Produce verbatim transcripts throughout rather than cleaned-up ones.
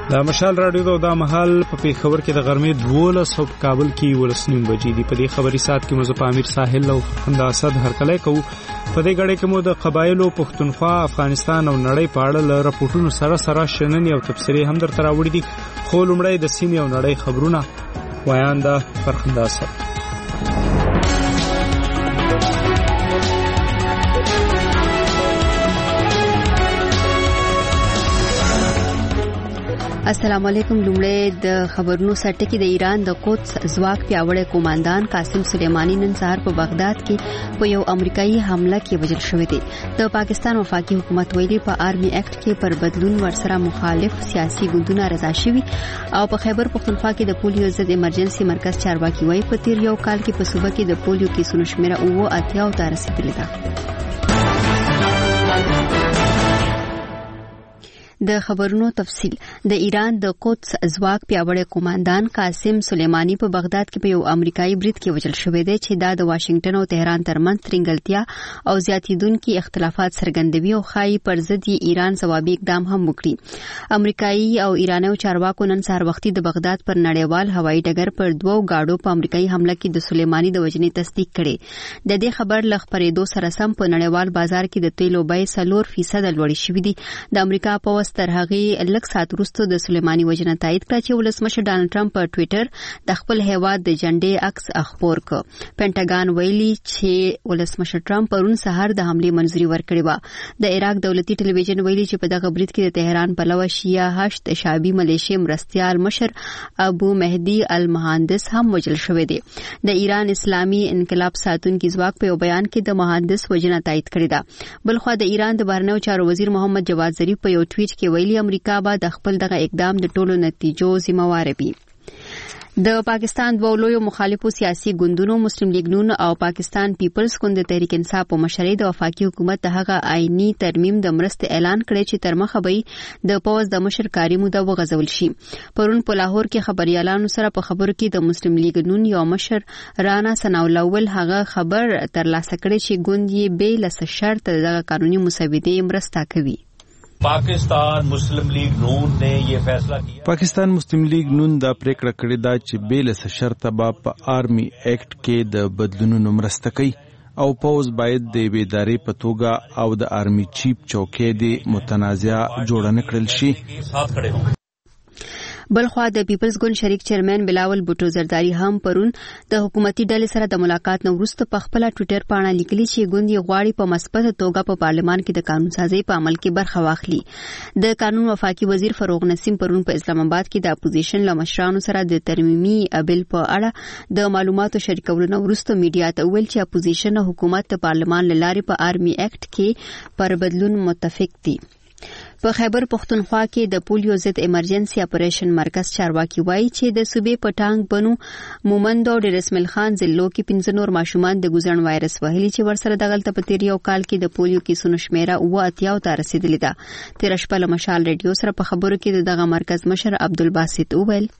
د مشال رادیو د دا محل په پیښور کې د غرمې دولس او کابل کې ولسنیم بجې دي. په دې خبري سات کې مو په امیر ساحل او خندا اسد هرکلی کوو. په دې غړې کې مو د قبایلو پښتونخوا افغانستان او نړۍ په اړه ل راپورټونو سره سره شننې او تبصرې هم درته راوړي دي. خو لومړی د سیمې او نړۍ خبرونه وایان د فرخندا اسد. السلام علیکم. لومړی د خبرونو سرټکی د ایران د قدس ځواک پیاوړی قوماندان قاسم سلیمانی نن سهار په بغداد کې په یو امریکایي حمله کې وژل شوی دی. د پاکستان وفاقي حکومت ویلي په آرمي ایکټ کې پر بدلون ورسره مخالف سیاسي ګوندونه رضا شوي او په خیبر پختونخوا کې د پولیو ضد ایمرجنسي مرکز چارواکي وایي په تیر یو کال کې په صوبه کې د پولیو کیسونو شمیره اوه اتیا ته رسیدلې ده. د خبرونو تفصیل. د ایران د قدس ځواک پیاوړی قوماندان قاسم سلیمانی په بغداد کې په یو امریکایي برید کې وژل شوی دی چې دا د واشنگټن او تهران ترمنځ ترنګلتیا او زیاتیدونکو اختلافات څرګندوي او خایي پر ضد ایران ځوابي اقدام هم وکړي. امریکایي او ایراني چارواکو نن سهار وختي د بغداد پر نړیوال هوایي ډګر پر دوو گاډو په امریکایي حمله کې د سلیمانی د وژنې تصدیق کړي. د دې خبر ل خبرېدو سره سم په نړیوال بازار کې د تیلو بیې څلور فیصد لوړې شوې دي. د امریکا په تر هغه لږ سات وروسته د سلیمانی وژنه تایید کړه چې ولسمشر ډانلډ ټرمپ په ټوئیټر د خپل هیواد د جنډې عکس خپور کړ. پینټاګان ویلي چې ولسمشر ټرمپ پرون سهار د حمله منځوري ورکړې و. د عراق دولتي ټلویزیون ویلي چې په دغه برید کې د تهران پلوه شیعه هشت شعبي ملیشیا مرستيال مشر ابو مهدي المهندس هم وژل شوی دی. د ایران اسلامي انقلاب ساتونکو ځواک په بیان کې د مهندس وژنه تایید کړې ده. بلخو د ایران د بهرنیو چارو وزیر محمد جواد ظریف په یو ټویټ کې ویلي امریکا به د خپل دغه اقدام د ټولو نتیجو ذمہوار وي. د پاکستان دوه لویو مخالفو سیاسي ګوندونو مسلم لیگ نون او پاکستان پیپلز ګوند تحریک انصاف په مشرۍ د وفاقي حکومت د هغه آئینی ترمیم د مرستې اعلان کړی چې تر مخه به د پوز د مشر کاری موده وغځول شي. پرون په لاهور کې خبريالانو سره په خبرو کې د مسلم لیگ نون یو مشر رانا ثناءالله هغه خبر ترلاسه کړی چې ګوند یې به له شرط د قانوني مسودې مرسته کوي. پاکستان مسلم لیگ نون نے یہ فیصلہ کیا. پاکستان مسلم لیگ نون دا پریکړه کړې ده چې بیل څه شرط به په آرمي ایکټ کې د بدلونونو مرسته کوي او پوز باید د بیداری په توګه او د آرمي چیف چوکۍ د متنازع جوړ نه کړل شي. بلخوا د پیپلز ګوند شریک چیرمن بلاول بوټو زرداری هم پرون د حکومتي ډلې سره د ملاقات نو وروسته په خپل ټوئیټر باندې لیکلي چې ګوند یې غواړي په مثبت توګه په پارلمان کې د قانون سازي په عمل کې برخه واخلي. د قانون وفاقي وزیر فروغ نسیم پرون په اسلام آباد کې د اپوزیشن له مشرانو سره د ترمیمي بل په اړه د معلوماتو شریکولو نو وروسته میډیا ته ویل چې اپوزیشن حکومت د پارلمان لارې په آرمي ایکټ کې پر بدلون متفق دي. په خیبر پختونخوا کې د پولیو ضد ایمرجنسي اپریشن مرکز چارواکي وایي چې د صوبې پټانګ بنو مومند او ډیر اسماعیل خان ضلعو کې پنځه نور ماشومان د ګوزن وایرس وهلي چې ورسره دغلت په تیر یو کال کې د پولیو کیسونو شمیره اوه اتیا ته رسیدلې ده. تیر شپه له مشال ریډیو سره په خبرو کې دغه مرکز مشر عبدالباسط وویل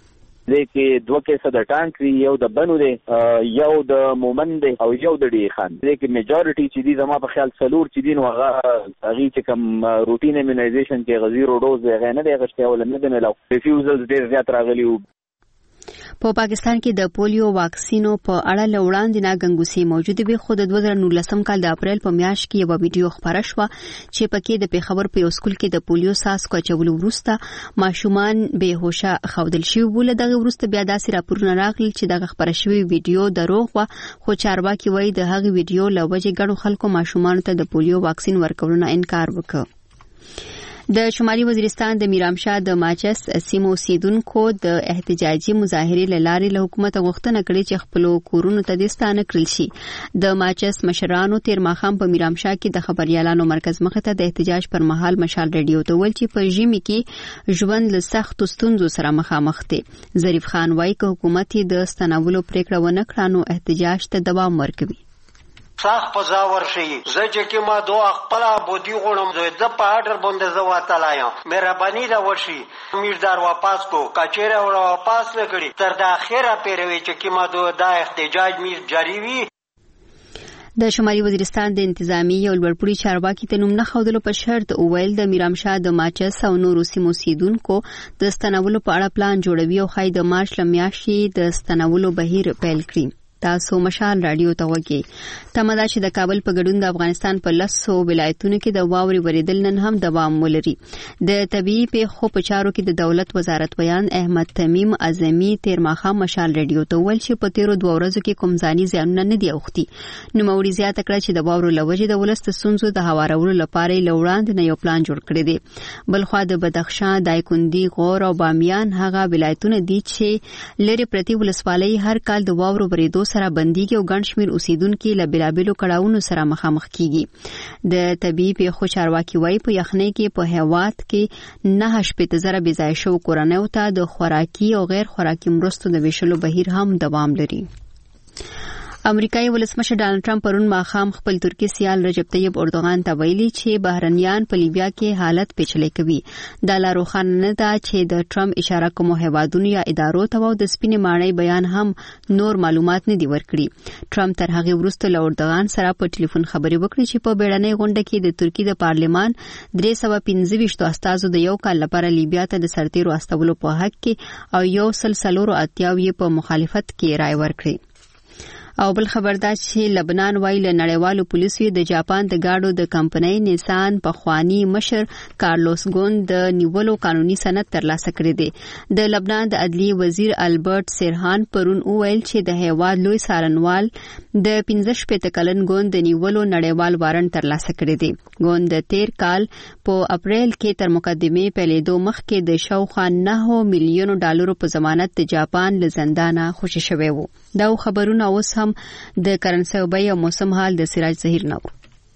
دغه دوه کیسه د ټانک یو د بنو دی یو د مومند او یو د ډی خان. دغه میجورټي چې دي زما په خیال څلور چې دین وغه هغه چې کوم روټین ایمونایزیشن کې غزیرو ډوز غه نه دی غشته ول نه دی ملو ریفیوزلز ډیر زیات راغلي. په پاکستان کې د پولیو واکسینو په اړه لوړاندې نه غنګوسي موجود به خود د دوه زره نولسم کال د اپریل په میاشت کې یو ویډیو خبره شوه چې پکې د پیښور په یو سکول کې د پولیو ساس کوچولو وروسته ماشومان به هوښه خودل شي. ول دغه وروسته بیا داسې راپورونه راغلي چې دغه خبره شوی ویډیو دروغ و، خو چارواکي وایي د هغه ویډیو لوجه غنو خلکو ماشومان ته د پولیو واکسین ورکولو نه انکار وکړ. د شمالي وزیرستان د میرامشاه د ماچس سیمو اوسیدونکو د احتجاجي مظاهرې لارې له حکومت غوښتنه کړې چې خپل کورونو ته د ستانه کړل شي. د ماچس مشرانو تیر ماخام په میرامشاه کې د خبريالانو مرکز مخ ته د احتجاج پر مهال مشال ریډیو ته ول چې په ژمي کې ژوند له سخت ستونزو سره مخامخ دي. ظریف خان وایي چې حکومت د ستنولو پریکړه ونه کړه نو احتجاج ته دوام ورکوي. صاح پزا ورشي زجه کې ما دوه خپل بودی غونم زه په اډر باندې زواته لایم مهرباني دا ورشي میردار واپس کو کچېره ور واپس نکړي تر د اخره پیروي چې کې ما دوه دا احتجاج میر جاری وي. د شمالي وزیرستان د انتظامی یو لوړپوړي چارواکي ته نوم نه ښودلو په شرط وویل د میرامشاه د ماچس او نورو سیمو اوسیدونکو د ستنولو په اړه پلان جوړوي او ښایي د مارچ له میاشتې د ستنولو بهیر پیل کړي. تاسو مشال رادیو ته وګورئ. تمه ده چې د کابل په ګډون د افغانستان په لسو ولایتونو کې د واوري وریدل نن هم دوام ولري. د طبيعي پیښو په چارو کې د دولت وزارت بیان احمد تمیم اعظمي تیر ماښام مشال رادیو ته ویل چې په تیرو دوه ورځو کې کوم ځاني زیانونه نه دي اوختي. نو موري زیاته کړه چې د واورو لوجې د ولست سونزو د هوارولو لپاره لوړاند نه یو پلان جوړ کړی دی. بلخوا د بدخشان، دایکندي، غور او بامیان هغه ولایتونه دي چې لری پرتی ولسوالۍ هر کال د واورو وریدو سره بنديږي او ګڼ شمېر اوسیدونکو له بلابلو کړهونو سره مخامخ کیږي. د طبيعي پیښو چارواکي وايي په یخنۍ کې په هیواد کې نه شپږ زره بې ځای شو کورنیو ته د خوراکي او غیر خوراکي مرستو د ویشلو بهیر هم دوام لري. امریکایي ولسمشر ډانلډ ټرمپ پرون ماښام خپل ترکی سیال رجب طیب اردوغان ته ویلي چې بهرنیان په لیبیا کې حالت پیچلی کوي. دا لا روښانه نه ده چې د ټرمپ اشاره کوم هیوادونو یا ادارو ته و د سپینې ماڼۍ بیان هم نور معلومات نه دی ورکړي. ټرمپ تر هغه وروسته له اردوغان سره په ټلیفون خبرې وکړې چې په بیړنۍ غونډه کې د ترکی د پارلمان درې سوه پنځه ویشت استازو د یو کال لپاره لیبیا ته د سرتیرو استولو په حق کې او یو سل څلور اتیا یې په مخالفت کې رائے ورکړي. او بل خبردار چې لبنان وایي له نړیوالو پولیسو د جاپان د گاډو د کمپنۍ نیسان پخوانی مشر کارلوس ګون د نیولو قانوني سند ترلاسه کړی دی. د لبنان د عدلیې وزیر البرت سرحان پرون وویل چې د هیواد لوی څارنوال د پنځه شپېته کلن ګون د نیولو نړیوال وارنټ ترلاسه کړی دی. ګون د تیر کال په اپریل کې تر مقدمې پیلېدو مخکې د شاوخوا نه میلیونو ډالرو په ضمانت د جاپان له زندانه خوشي شوی و. دا خبرونه اوس هم د کرنسي او بیه موسم حال د سراج ظهیر نو.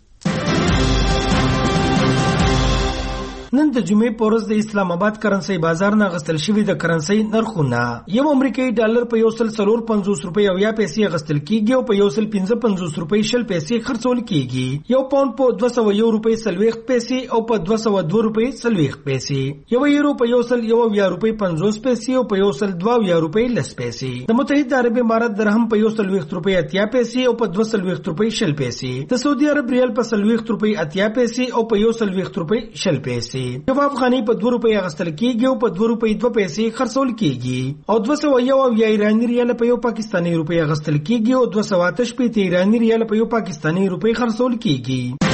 نن د جمعې په ورځ د اسلام آباد کرنسي بازار نه غستل شوی د کرنسي نرخونه یو امریکایي ډالر په یو سل څلور پنځوس روپۍ او یا پیسې غستل کیږي او په یو سل پنځه پنځوس روپۍ شل پیسې خرڅول کیږي. یو پاوند په دوه سوه یو روپۍ څلوېښت پیسې او په دوه سوه دوه روپۍ څلوېښت پیسې. یو یورو په یو سل یو اویا روپۍ پنځوس پیسې او په یو سل دوه اویا روپۍ لس پیسې. د متحده عرب امارات درهم په یو څلوېښت روپۍ اتیا پیسې او په دوه څلوېښت روپۍ شل پیسې. د سعودي عرب ریال په څلوېښت روپۍ اتیا پیسې او په یو څلوېښت روپۍ شل پیسې. یو افغاني په دوه روپۍ اغستل کیږي او په دوه روپۍ دوه پیسې خرڅول کیږي او دوه سوه یو اویا ایراني ریال په یو پاکستاني روپۍ اغستل کیږي او دوه سوه اته شپېته ایراني ریال په یو پاکستاني روپۍ خرڅول کیږي.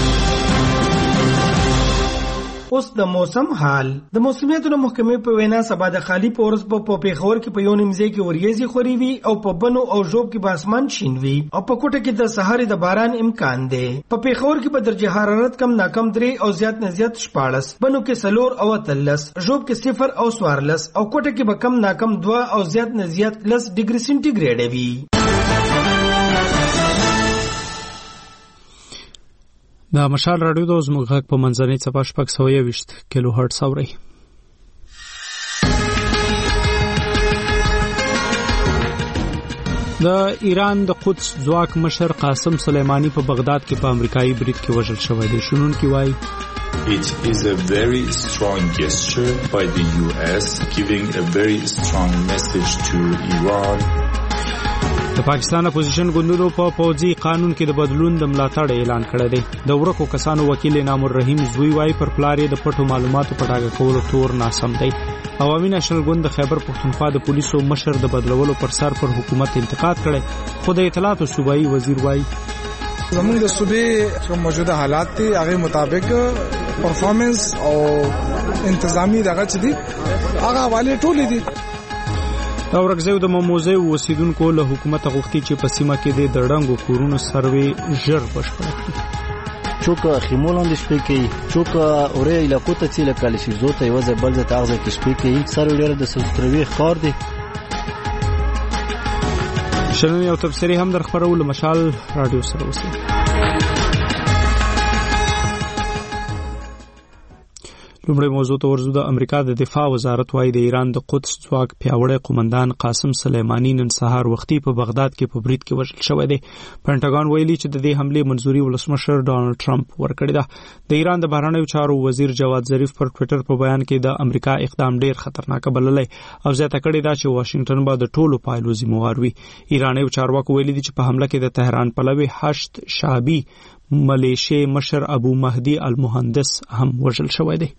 اوس د موسم حال. د موسمیاتو محکمې په وینا سبا د خالی په ورځ په پیښور کې په یو نیمځای کې وریځي خوري وي او په بنو او ژوب کې به اسمان شین وي او په کوټه کې د سهار د باران امکان دی. په پیښور کې به درجه حرارت کم ناکم درې او زیات نه زیات شپاړس، بنو کې سلور او اتلس، ژوب کې صفر او څوارلس او کوټه کې به کم ناکم دوه او زیات نه زیات لس ډیګري سنټیګریډ وي. دا مشال رادیو د زموږ غږ په منځنۍ څپه شپږ سوه یوویشت کیلو هرټز اورئ. د ایران د قدس ځواک مشر قاسم سلیمانی په بغداد کې په امریکایي برید کې وژل شوی دی. شنونکي وایي It is a very strong gesture by the U S giving a very strong message to Iran. د پاکستان اپوزیشن ګوندونو په پوځي قانون کې د بدلون د ملاتړ اعلان کړی دی. د ورکو کسانو وکیل انعام الرحیم زوی وايي پر پلار یې د پټو معلوماتو په ډاګه کولو تور ناسم دی. عوامي نېشنل ګوند د خیبر پښتونخوا د پولیسو مشر د بدلولو پر سر پر حکومت انتقاد کړی، خو د اطلاعات او صوبایي وزیر وايي زموږ د صوبې کوم موجوده حالات دي هغه مطابق پرفارمنس او انتظامی دغه چې دي هغه حواله ټولې دي. دا ورکزیو د مموزه اوسیدونکو له حکومت غوښتي چې په سیمه کې د دړنګو کورونو سروې ژر بشپړ کړي. چوکا خیمولان د شپې کې چوکا اورې علاقو ته چې لکه شي زوته یو ځای بل ځای تاغزه کې شپې کې سروې ډېر د سستروي ښکار دي. شنن یو تفسیری هم در خبرول مشال رادیو سره وسی. لومړی موضوع ته ورځو. د امریکا د دفاع وزارت وايي د ایران د قدس ځواک پیاوړی قومندان قاسم سلیمانی نن سهار وختي په بغداد کې په برید کې وژل شوی دی. پینټاګون ویلي چې د دې حملې منځوري ولسمشر ډانلډ ټرمپ ورکړې ده. د ایران د بهرنیو چارو وزیر جواد ظریف پر ټوئیټر په بیان کې د امریکا اقدام ډیر خطرناک بللی او زیاته کړې ده چې واشنگټن به د ټولو پایلو ذمہوار وي. ایرانیو چارواکو ویلي دي چې په حمله کې د تهران پلوي هشت شعبي ملیشیا مشر ابو مهدی المهندس هم وژل شوی دی.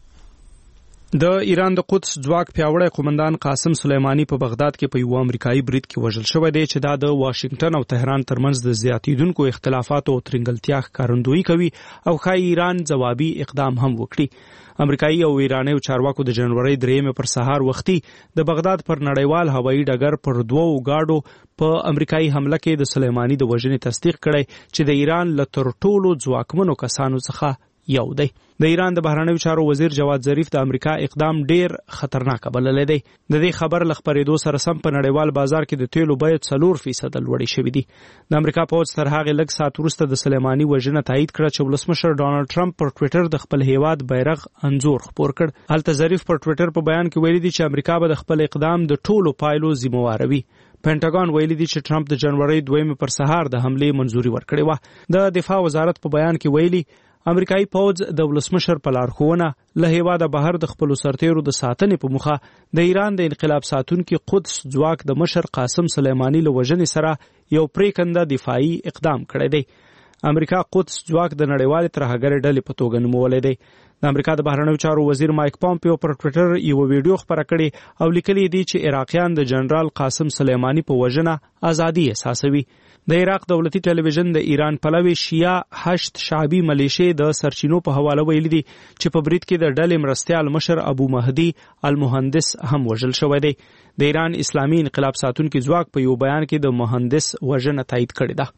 د ایران د قدس ځواک پیاوړی قومندان قاسم سلیمانی په بغداد کې په یو امریکایي برید کې وژل شوی دی چې دا د واشنگټن او تهران ترمنځ د زیاتیدونکو اختلافاتو او ترنګلتیا ښکارندویي کوي او ښایي ایران ځوابي اقدام هم وکړي. امریکایي او ایرانیو چارواکو د جنوري درېمې پر سهار وختي د بغداد پر نړیوال هوایي ډګر پر دوو گاډو په امریکایي حمله کې د سلیمانی د وژنې تصدیق کړی چې د ایران له تر ټولو ځواکمنو کسانو څخه یو دی. د ایران د بهرنیو چارو وزیر جواد ظریف د امریکا اقدام ډیر خطرناک بللی دی. د دې خبر له خبرېدو سره سم په نړیوال بازار کې د تیلو بیه څلور فیصد لوړې شوې دي. د امریکا پوځ تر هغه لږ ساعت وروسته د سلیمانی وژنه تایید کړه چې ولسمشر ډانلډ ټرمپ پر ټوئیټر د خپل هیواد بیرغ انځور خپور کړ. هلته ظریف پر ټوئیټر په بیان کې ویلي دي چې امریکا به د خپل اقدام د ټولو پایلو ذمہوار وي. پینټاګون ویلي دي چې ټرمپ د جنوري دویمې پر سهار د حملې منځوري ورکړې و. د دفاع وزارت په بیان کې ویلي امریکایي پوځ د ولسمشر په لارښوونه له هیواده بهر د خپل سرتیرو د ساتنې په مخه د ایران د انقلاب ساتونکي قدس ځواک د مشر قاسم سلیمانی له وژنې سره یو پریکنده دفاعي اقدام کړی دی. امریکا قدس ځواک د نړیوالې ترهګرې ډلې په توګه نومولی دی. د امریکا د بهرنیو چارو وزیر مایک پامپیو پر ټوئیټر یو ویډیو خپره کړې او لیکلي دي چې عراقیان د جنرال قاسم سلیمانی په وژنه ازادي احساسوي. د عراق دولتي ټلویزیون د ایران پلوي شیعه هشت شعبي ملیشیا د سرچینو په حواله ویلي دي چې په برید کې د ډلې مرستیال مشر ابو مهدی المهندس هم وژل شوی دی. د ایران اسلامي انقلاب ساتونکي ځواک په یو بیان کې د مهندس وژنه تایید کړې ده.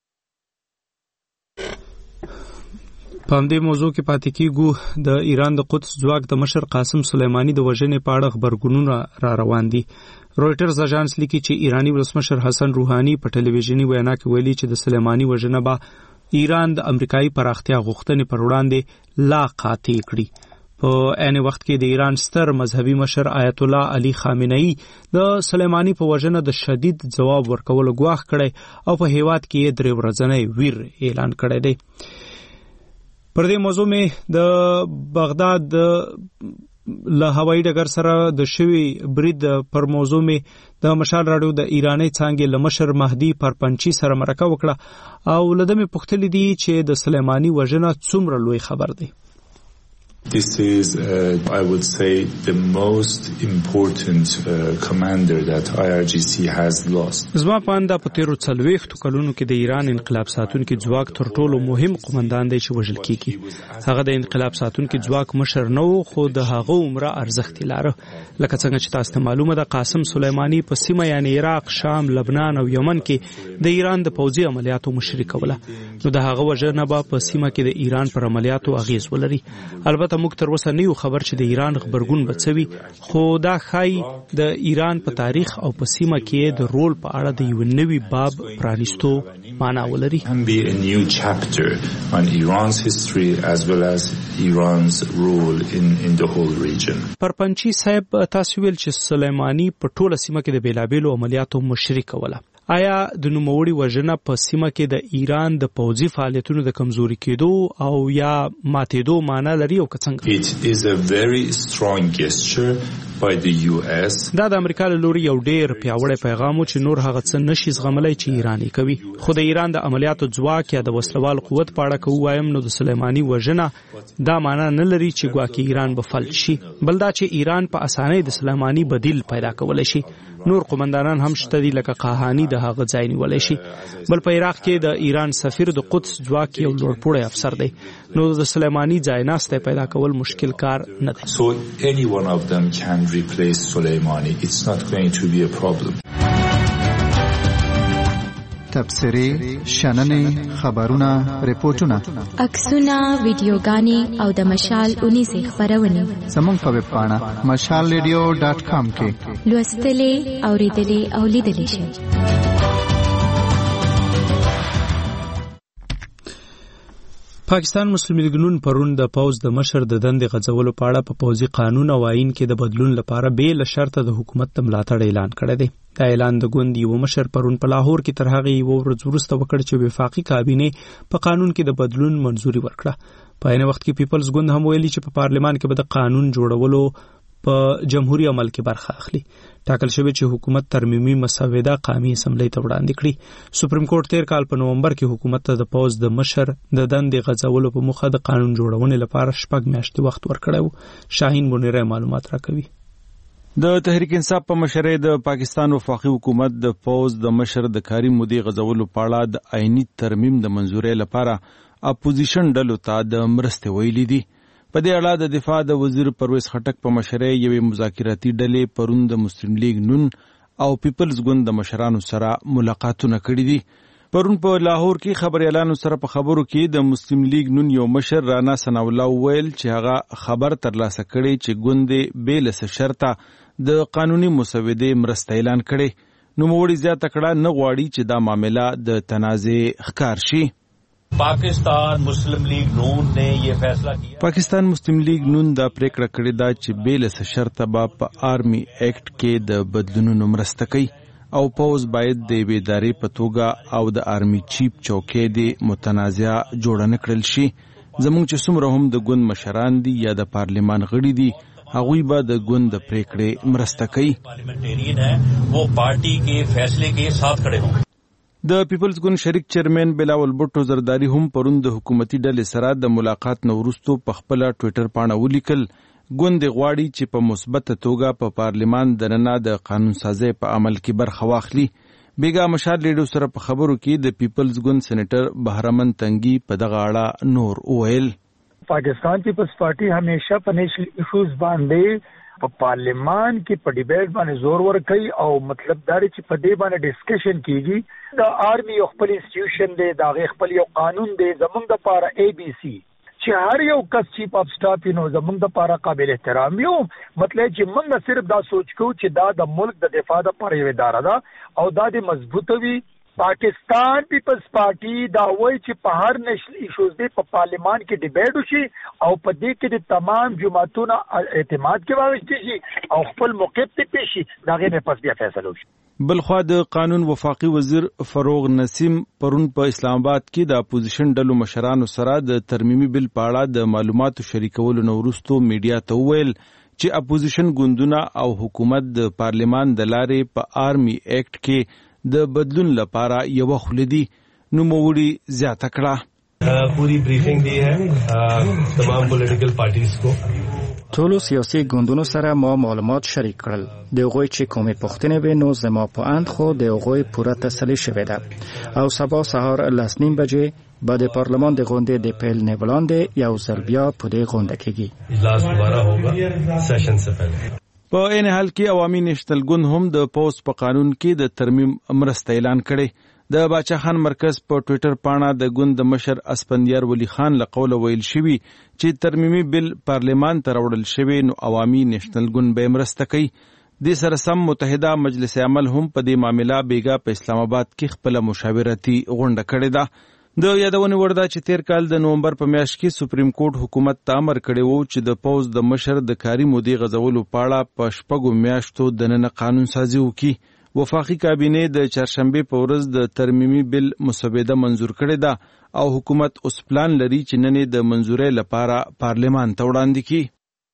په همدې موضوع کې پاتې کیږو. د ایران د قدس ځواک د مشر قاسم سلیمانی د وژنې په اړه خبرګونونه را روان دي. رویټرز اژانس لیکي چې ایرانی ولسمشر حسن روحانی په ټلویزیونی وینا کې ویلي چې د سلیمانی وژنه به ایران د امریکایي پراختیا غوښتنې پر وړاندې لا قاطع کړي. په عین وخت کې د ایران ستر مذهبي مشر آیت الله علی خامنه‌ای د سلیمانی په وژنه د شدید ځواب ورکولو ګواښ کړی او په هیواد کې یې درې ورځنی ویر اعلان کړی دی. پر دې موضوع مې د بغداد د له هوایي ډګر سره د شوي برید پر موضوع مې د مشال راډیو د ایرانی څانګې له مشر مهدي پرپنچي سره مرکه وکړه او له ده مې پوښتلي دي چې د سلیمانی وژنه څومره لوی خبر دی. This is, uh, I would say, the most important uh, commander that I R G C has lost. زما په اند په تیرو څلوېښتو کلونو کې د ایران انقلاب ساتونکي ځواک تر ټولو مهم قومندان دی چې وژل کیږي. هغه د انقلاب ساتونکي ځواک مشر نه و خو د هغه عمره ارزښت یې لاره. لکه څنګه چې تاسو ته معلومه ده قاسم سلیمانی په سیمه یعنی عراق، شام، لبنان او یمن کې د ایران د پوځي عملیاتو مشري کوله. نو د هغه وژنه به په سیمه کې د ایران پر عملیاتو اغیز ولري. البته موږ تر اوسه نه یو خبر چې د ایران خبرګون به څه وي خو دا ښایي د ایران په تاریخ او په سیمه کې د رول په اړه د یو نوي باب پرانیستو معنا ولري. Can be a new chapter on Iran's history as well as Iran's role in in the whole region. پرپنچي صاحب تاسو ویل چې سلیمانی په ټوله سیمه کې د بیلابیلو عملیاتو مشري کوله. آیا د نوموړي وژنه په سیمه کې د ایران د پوځي فعالیتونو د کمزوري کېدو او یا ماتېدو معنا لري او که څنګه؟ It is a very strong gesture by the U S. دا د امریکا له لوري یو ډېر پیاوړی پیغام و چې نور هغه څه نشي زغملی چې ایران یې کوي. خو د ایران د عملیاتو ځواک یا د وسلوال قوت په اړه که ووایم نو د سلیماني وژنه دا معنا نه لري چې ګواکې ایران به فلج شي، بل دا چې ایران په اسانۍ د سلیماني بدیل پیدا کولی شي. نور قومندانان هم شته دي لکه قاهاني د هغه ځای نیولی شي. بل په عراق کې د ایران سفیر د قدس ځواک یو لوړپوړی افسر دی، نو د سلیماني ځایناستی پیدا کول مشکل کار نه دی. So any one of them can replace Soleimani. It's not going to be a problem. تبصره، شننه، خبرونه، ریپورتونه، عکسونه، ویډیوګانې او د مشال اونیزه خبرونه زموږ په ویب پاڼه مشال ریډیو ډاټ کام کې لوستلې، اوریدلې او لیدلې شئ. پاکستان مسلم لیگ نون پرون د پوز د مشر د دندې غځولو په اړه په پوزي قانون او آئین کې د بدلون لپاره به له شرطه د حکومت د ملاتړ اعلان کړی دی. دا اعلان د ګوند یو مشر پرون په لاهور کې تر هغه یو ورځ وروسته وکړ چې وفاقي کابینه په قانون کې د بدلون منځوري ورکړه. په عین وخت کې پیپلز ګوند هم ویلي چې په پارلمان کې به د قانون جوړولو په جمهوریت عمل کې برخه اخلي. ټاکل شوی چې حکومت ترمیمي مسوده قومي اسمبلی ته وړاندې کړي. سپریم کورټ تیر کال په نومبر کې حکومت ته د پوز د مشر د دندې غځولو په موخه د قانون جوړونې لپاره شپږ میاشتې وخت ورکړی. شاهین بونیره معلومات راکوي. د تحریک انصاف په مشرۍ د پاکستان وفاقي حکومت د پوز د مشر د کاري مودې غځولو په اړه د آئینی ترمیم د منځورۍ لپاره اپوزیشن ډلو ته د مرستې ویلي دي. په دې اړه د دفاع د وزیر پرویز خټک په مشرۍ یوې مذاکراتي ډلې پرون د مسلم لیگ نون او پیپلز ګوند د مشرانو سره ملاقاتونه کړي دي. پرون په لاهور کې خبريالانو سره په خبرو کې د مسلم لیگ نون یو مشر رانا ثناء الله ویل چې هغه خبر ترلاسه کړي چې ګوند به له شرطه د قانوني مسودې مرسته اعلان کړي. نو موړي زیاته کړه نه غواړي چې دا معاملې د تنازع ښکار شي. پاکستان مسلم لیگ نون نے یہ فیصلہ کیا پاکستان مسلم لیگ نون دا پریکړه کړې ده چې بیل څه شرط به په آرمی ایکټ کې د بدلونونو مرسته کوي او پوز باید د بیداری په توګه او د آرمی چیف چوکۍ د متنازع جوړ نه کړل شي. زموږ چې څومره هم د ګوند مشران دي یا د پارلیمان غړي دي هغوی به د ګوند د پریکړې مرسته کوي. پارلیمنټرین ہے وہ پارٹی کے فیصلے کے ساتھ کھڑے ہوں. د پیپلز ګوند شریک چیرمن بلاول بټو زرداری هم پرون د حکومتي ډلې سره د ملاقات نو وروسته په خپل ټوئیټر پاڼه ولیکل ګوند غواړي چې په مثبت توګه په پارلیمان دننه د قانون سازي په عمل کې برخه واخلي. بیګا مشال لیډو سره په خبرو کې د پیپلز ګوند سېنیټر بهرمن تنګي په دغه اړه نور وویل. پاکستان پیپلز پارټي همیشه په نیشنل ایشوز باندې په پارلیمان کې په ډیبیټ باندې زور ورکوي او مطلب دا چې په دې باندې ډسکشن کیږي. د آرمی یو خپل انسټیټیوشن دی، دا غي خپل یو قانون دی زمونږ د پاره ای بی سی چې هر یو کس چیف اف سٹاف نو زمونږ د پاره قابل احترام یو. مطلب چې موږ صرف دا سوچ کوو چې دا د ملک د دفاع د پاره یو اداره ده او دا د مضبوطه وي. پاکستان پیپلز پارټي دا وایي چې په هر نشل ایشوز دی په پارلیمان کې ډیبیټ وشي او په دې کې د تمام جماعتونو اعتماد کې واغشتي شي او خپل موقف ته پیش شي دا غي نه پس بیا فیصله وشي. بلخوا د قانون وفاقي وزیر فروغ نسیم پرون په اسلام آباد کې د اپوزیشن ډلو مشرانو سره د ترمیمي بل په اړه د معلوماتو شریکولو نو وروسته میډیا ته وویل چې اپوزیشن ګوندونه او حکومت د پارلیمان د لارې په آرمی ایکټ کې د بدلون لپاره یو خلدي. نو موړي زیاته کړه. پوری بریفینګ دی ہے تمام پولیټیکل پارټیز کو. ټولو سیاسي ګوندونو سره ما معلومات شریک کړل. د هغوی چې کومې پوښتنې وې نو زما په اند خو د هغوی پوره تسلي شوې ده او سبا سهار لس نیم بجې به د پارلمان د غونډې د پیل نه وړاندې یو ځل بیا په دې غونډه کېږي. اجلاس دوباره ہوگا سیشن سے پہلے. په این حال کې عوامي نشتل ګوند هم د پوز په قانون کې د ترمیم مرسته اعلان کړي. د باچا خان مرکز په ټوئیټر پاڼه د ګوند مشر اسپندیار ولی خان له قوله ویل شوی چې ترمیمي بل پارلیمان ته راوړل شوی نو عوامي نشنل ګوند به مرسته کوي. د سره سم متحده مجلس عمل هم په دې معاملې بیګا په اسلام آباد کې خپل مشاورتي غونډه کړې ده. د یادونه ورده چې تیر کال د نومبر په میاشت کې سپریم کورټ حکومت ته امر کړی وو چې د پوز د مشر د کاري مودې غځولو په اړه په شپږو میاشتو دننه قانون سازي وکړي. وفاقي کابینه د چهارشنبه په ورځ د ترمیمي بل مسوده منزور کړی ده او حکومت اوس پلان لري چې نن د منزورۍ لپاره پارلیمان ته وړاندې کړي.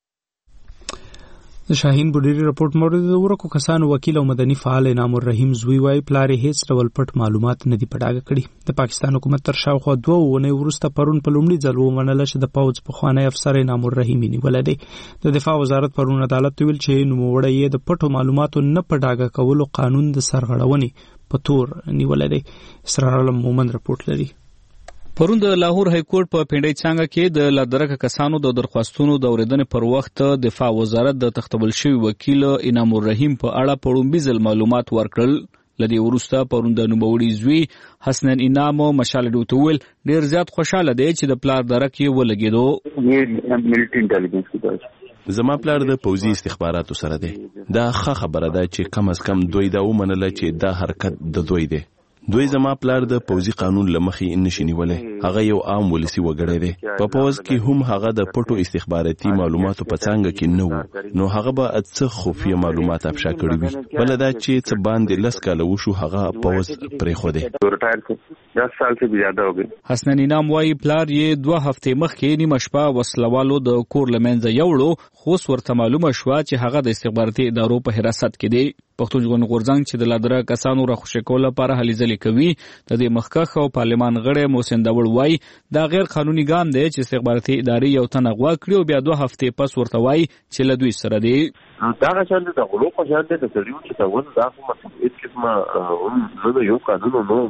د شاهین بډيري رپورت مورد د ورکو کسانو وکیل او مدني فعال انعام الرحیم زوی وای پلار هیڅ ډول پټ معلومات نه دی پډاګه کړي. د پاکستان حکومت تر شاوخوا دوه ونې ورسته پرون په لومړي ځل ومنله چې د پوز په خوانی افسر انعام الرحیم نیولې دی. د دفاع وزارت پرون عدالت ویل چې نوموړی یې د پټو معلوماتو نه پډاګه کولو قانون د سرغړونې په تور نیولې دی. اسرار عالم مومن رپورت لري. پرون د لاهور های کورټ په پنډای څنګه کې د لادرکه کسانو د درخواستونو د اوریدنې پر وخت دفاع وزارت د تختبل شوی وکیل انعام الرحیم په اړه پړومبي ځل معلومات ورکړل. لدی ورسته پرون د نوموړي زوی حسنین انعام مشال ډوتول ډیر زیات خوشاله دی چې د پلار درک یې ولګیدو. ملټری انټيليجنس کې زما پلار د پوځي استخباراتو سره دی. دا ښه خبره ده چې کم از کم دوی دا ومنله چې دا حرکت د دوی دی. دوی زما پلار د پوځي قانون لمخې نشي نیولې. هغه یو عام ولسی وګړی دی. په پوز کې هم هغه د پټو استخباراتي معلوماتو په څنګه کې نه و، نو هغه به اڅ خفیه معلومات افشا کړی وي. بل دا چې څه باندې لس کاله وشو هغه پوز پرې خو دی. دس سال سے بھی زیادہ ہو گئی. حسنین انعام وايي پلار یې دوه هفتې مخکې نیمه شپه وسلوالو د کور لمنځه یوړو، خو ورته معلومه شوه چې هغه د استخباراتي ادارو په حراست کې دی. پښتون ژغورنې غورځنګ چې د لادره کسانو راخوشي کول لپاره هلې ځلې کوي، د دې مخکښ او پارلمان غړی محسن داوړ وايي دا غیر قانوني ګام دی چې استخباراتي ادارې یو تن اغوا کړي او بیا دوه هفتې پس ورته وايي چې له دوی سره دی. دا شان د غلو په شان د تسلیو چې تاول دا کومه هیڅ قسمه نه یو قانون نو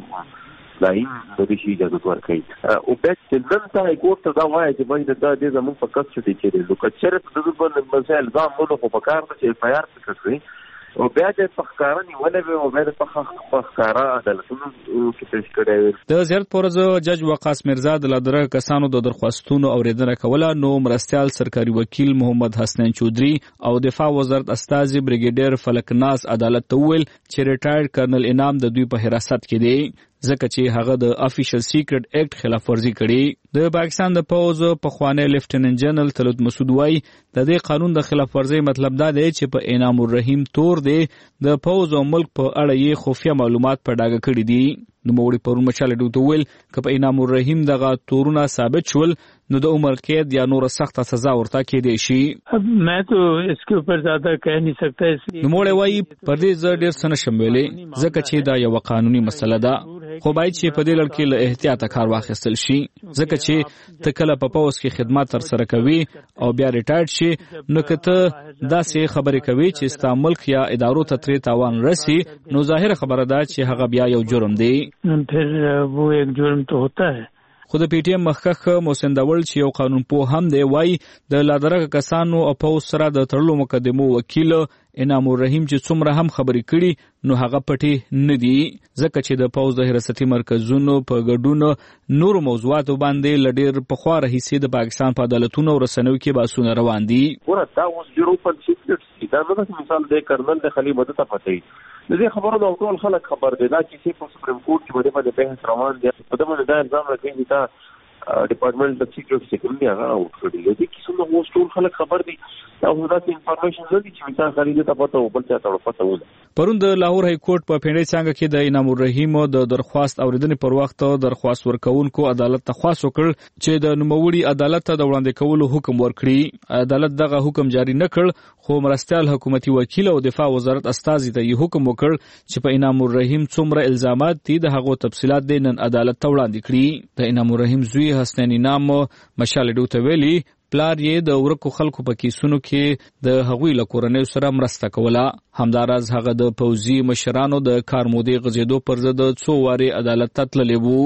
لاین د دې شي اجازه ورکړي او به چې نن ته کوټه دا وایي چې باندې دا د زمون په کڅ چې چې نو کچره په دغه باندې مسائل ځان مونږ په کار ته چې فایار څه او بیا د پخکارنی ولې او بیا د پخکارا عدالتونو کې پیش کړي. د زیارت پرځ جج وقاص مرزا د لادره کسانو د درخواستونو اوریدنه کوله، نو مرستيال سرکاري وکیل محمد حسنین چودري او دفاع وزارت استاذ بریګیډیر فلکناز عدالت ته ویل چې ریټایرډ کرنل انعام د دوی په حراست کې دی ځکه چې هغه د افیشل سیکرټ اکټ خلاف ورزي کړي. د پاکستان د پوز پخوانی لیفټیننټ جنرال طلعت مسعود وايي د دې قانون د خلاف ورزي مطلب دا دی چې په انعام الرحیم تور دی د پوز او ملک په اړه یې خفیه معلومات په ډاګه کړي دي. نو موړي پرون مشال ډوته ویل چې په انعام الرحیم دغه تورونه ثابت شول نو د عمر قید یا نور سخت سزا ورته کېدی شي. میں تو اس کے اوپر زیادہ کہہ نہیں سکتا. نو موړي وايي پر دې زړه ډیر سن شمولې ځکه چې دا یو قانوني مسله ده، خو باید چې په دې لړ کې له احتیاط کار واخیستل شي ځکه چې ته کله په پوز کې خدمات تر سره کوي او بیا ریټایرډ شي نو کته داسې خبرې کوي چې ستا ملک یا ادارو ته ترې تاوان رسي نو ظاهر خبره ده چې هغه بیا یو جرم دی. پھر وہ ایک جرم تو ہوتا ہے. خو د پی ټی ایم مخکښ محسن داوړ چې یو قانون پوه هم دی وايي د لادرګه کسانو او په سره د تړلو مقدمو وکیل انعام الرحیم چې څومره هم خبرې کړي نو هغه پټي نه دي ځکه چې د پوز د حراستي مرکزونو په ګډون نور موضوعات باندې لډیر په خوا رهیسي د پاکستان په عدالتونو او رسنیو کې باسونه روان دي. ورته اوس یورپن سیکرټ دا نو مثال د کرنل د خلی مدته پاتې د دې خبرو د ټول خلک خبر دی دا چې په سپریم کورټ کې باندې بحث روان دی په دغه دا الزام راځي چې ډپارټمنټ د سیکرټ سیکرټ هغه وکړي دي چې څنګه اوس ټول خلک خبر دي دا دا انفارمیشن نه دي چې مثال خالي ته پته او بل څه ته پته ونه. پرون د لاهور های کورټ په پیډای څنګه کې د انعام الرحیم د درخواست اوریدنې پر وخت درخواست ورکوونکو عدالت ته خواست وکړ چې د نوموړي عدالت ته د وړاندې کولو حکم ورکړي. عدالت دغه حکم جاری نه کړ خو مرستيال حکومتي وکیل او دفاع وزارت استاذ ته یې حکم وکړ چې په انعام الرحیم څومره الزامات دي د هغو تفصيلات د نن عدالت ته وړاندې کړي. د انعام الرحیم زوی حسنین انعام مشال ډوته ویلي پلار یې د ورکو خلکو په کیسونو کې د هغوی له کورنۍ سره مرسته کوله. همداراز هغه د پوځي مشرانو د کار مودې غځېدو پر ضد څو وارې عدالت ته تللی وو.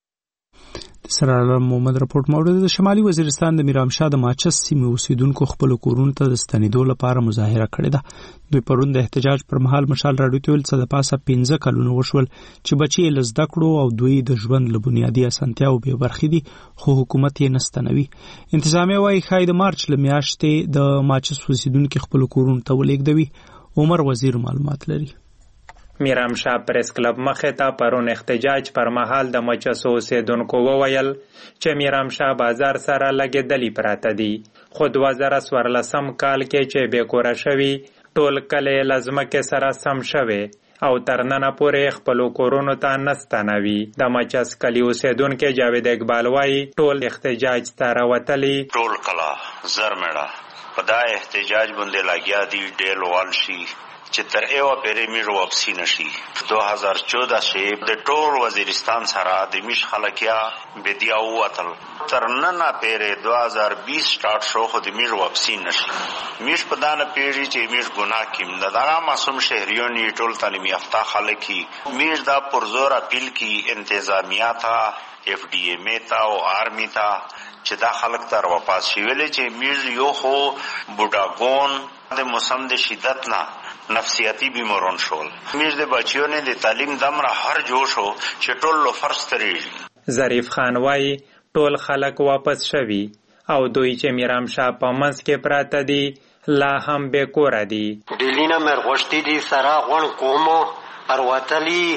سره عالم محمد رپورټ موړد د شمالي وزیرستان د میرامشاه د ماچس سیمې اوسیدونکو خپل کورونو ته د ستنېدو لپاره مظاهره کړې ده. دوی پرون د احتجاج پر مهال مشال راډیو ته ویل څه د پاسه پنځه کلونه وشول چې بچي یې له زده کړو او دوی د ژوند له بنیادي اسانتیاو بې برخې دي خو حکومت یې نه ستنوي. انتظامیه وايي ښایي د مارچ له میاشتې د ماچس اوسیدونکي خپل کورونو ته ولېږدوي. عمر وزیر معلومات لري. میرامشاه پریس کلب مخې ته پرون احتجاج پر مهال د مچسو اوسیدونکو وویل چې میرامشاه بازار سره لګېدلي پراته دي خو دوه زره څوارلسم کال کې چې بېکوره شوي ټول کلی له ځمکې سره سم شوی او تر ننه پورې خپلو کورونو ته نه ستنوي. د مچس کلي اوسیدونکی جاوید اقبال وایي ټول احتجاج ته راوتلي ټول کلا زرمړه په دا احتجاج باندې لګیا دي ډیل وال شي چې تر ایوه پیرې میږ واپسی نشي. دو هزار چودہ کې د ټول وزیرستان سره د میش خلکیا بدیا ووتل تر ننه پیرې دو هزار بیس سٹارټ شو خو د میږ واپسی نشي. میش په دانه پیږي چې میږ ګناه کیم د دغه معصوم شهریون ټول تعلیم یافته خلک میږ دا پرزور اپیل کی انتظامیه ته اف ډی ایم ته او آرمی ته چې دا خلک تر واپس شي ویلې چې میږ یو خو بوډاګون د موسم د شدت نه نفسیاتی بیمارون شول. میږ د بچیو نه د تعلیم دمره هر جوش هو چې ټول لو فرض تریږي. ظریف خان وایي ټول خلک واپس شوي او دوی چې میرامشاه په منځ کې پراته دي لا هم بې کوره دي. ډیلینه مرغوشتي دي سره غون کومو ارواتلی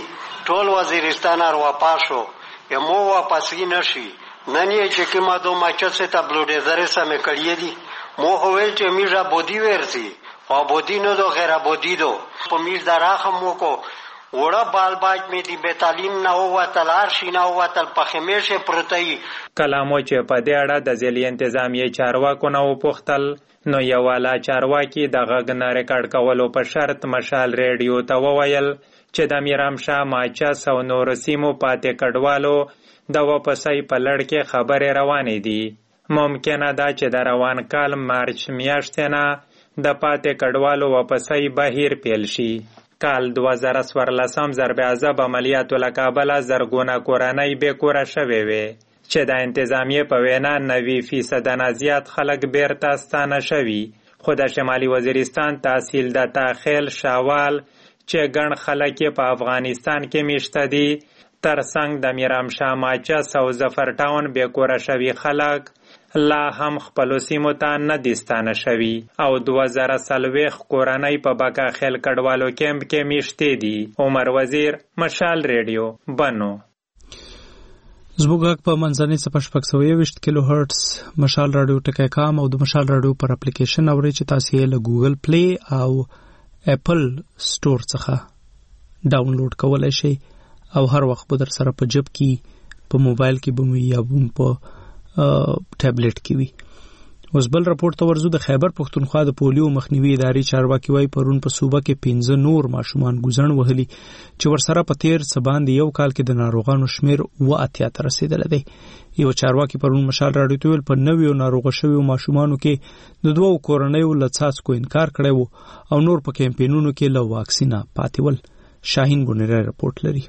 ټول وزیرستان ار واپاسو یمو واپسی نشي نن یې چې کومه دو ماچسه تبلوډیزر سم کړی دي مو هویل چې میرا بودی ورسي او بودی نو دو غیر بودی دو په میز دراخه مو کو وړه بال باج مې دی به تعلیم نه هوا تلار شي نه هوا تل په خمیشه پرتای کلامو چې په دې اړه د ځل انتظامیه چارواکو نه وپوښتل نو یواله چارواکي د غږ نه ریکارډ کولو په شرط مشال ریډیو ته وویل چې د میرام شاه ماچس او نور سیمو پاتې کډوالو د واپسۍ په لړ کې خبرې روانې دي ممکنه ده چې د روان کال مارچ میاشتې نه د پاتې کډوالو واپسۍ بهیر پیل شي کال دوه زره څوارلسم ضرب عذاب عملیاتو له کابله زرګونه کورنۍ بېکوره شوې وې چې د انتظامیې په وینا نوي فیصده نه زیات خلک بیرته ستانه شوي خو د شمالي وزیرستان تحصیل د تاخیل شاوال چې ګڼ خلک یې په افغانستان کې میشته دي ترڅنګ د میرام شاه ماچس او ظفر ټاون بېکوره شوي خلک لا هم خپلو سیمو ته نه دي ستانه شوي او دوه زره څلوېښت کورنۍ په بکا خیل کډوالو کیمپ کې میشتې دي عمر وزیر مشال ریډیو بنو زموږ غږ په منځنۍ څپه شپږ سوه یوویشت کیلو هرټز مشال راډیو ټکی کام او د مشال راډیو پر اپلیکیشن اورئ چې تاسو یې له ګوګل پلی او اپل سټور څخه ډاونلوډ کولی شئ او هر وخت به در سره په جب کې په موبایل کې به وي یا هم په ټابلیټ کې وي. اوس بل راپورټ ته ورځو. د خیبر پښتونخوا د پولیو مخنیوي ادارې چارواکي وایي پرون په صوبه کې پنځه نور ماشومان ګوزڼ وهلي چې ورسره په تیر څه باندې یو کال کې د ناروغانو شمیر اوه اتیا ته رسېدلی دی. یو چارواکي پرون مشال راډیو ته ویل په نویو ناروغه شویو ماشومانو کې د دوو کورنیو له څاڅکو انکار کړی و او نور په کیمپینونو کې له واکسینه پاتې ول. شاهین بونیری راپورټ لري.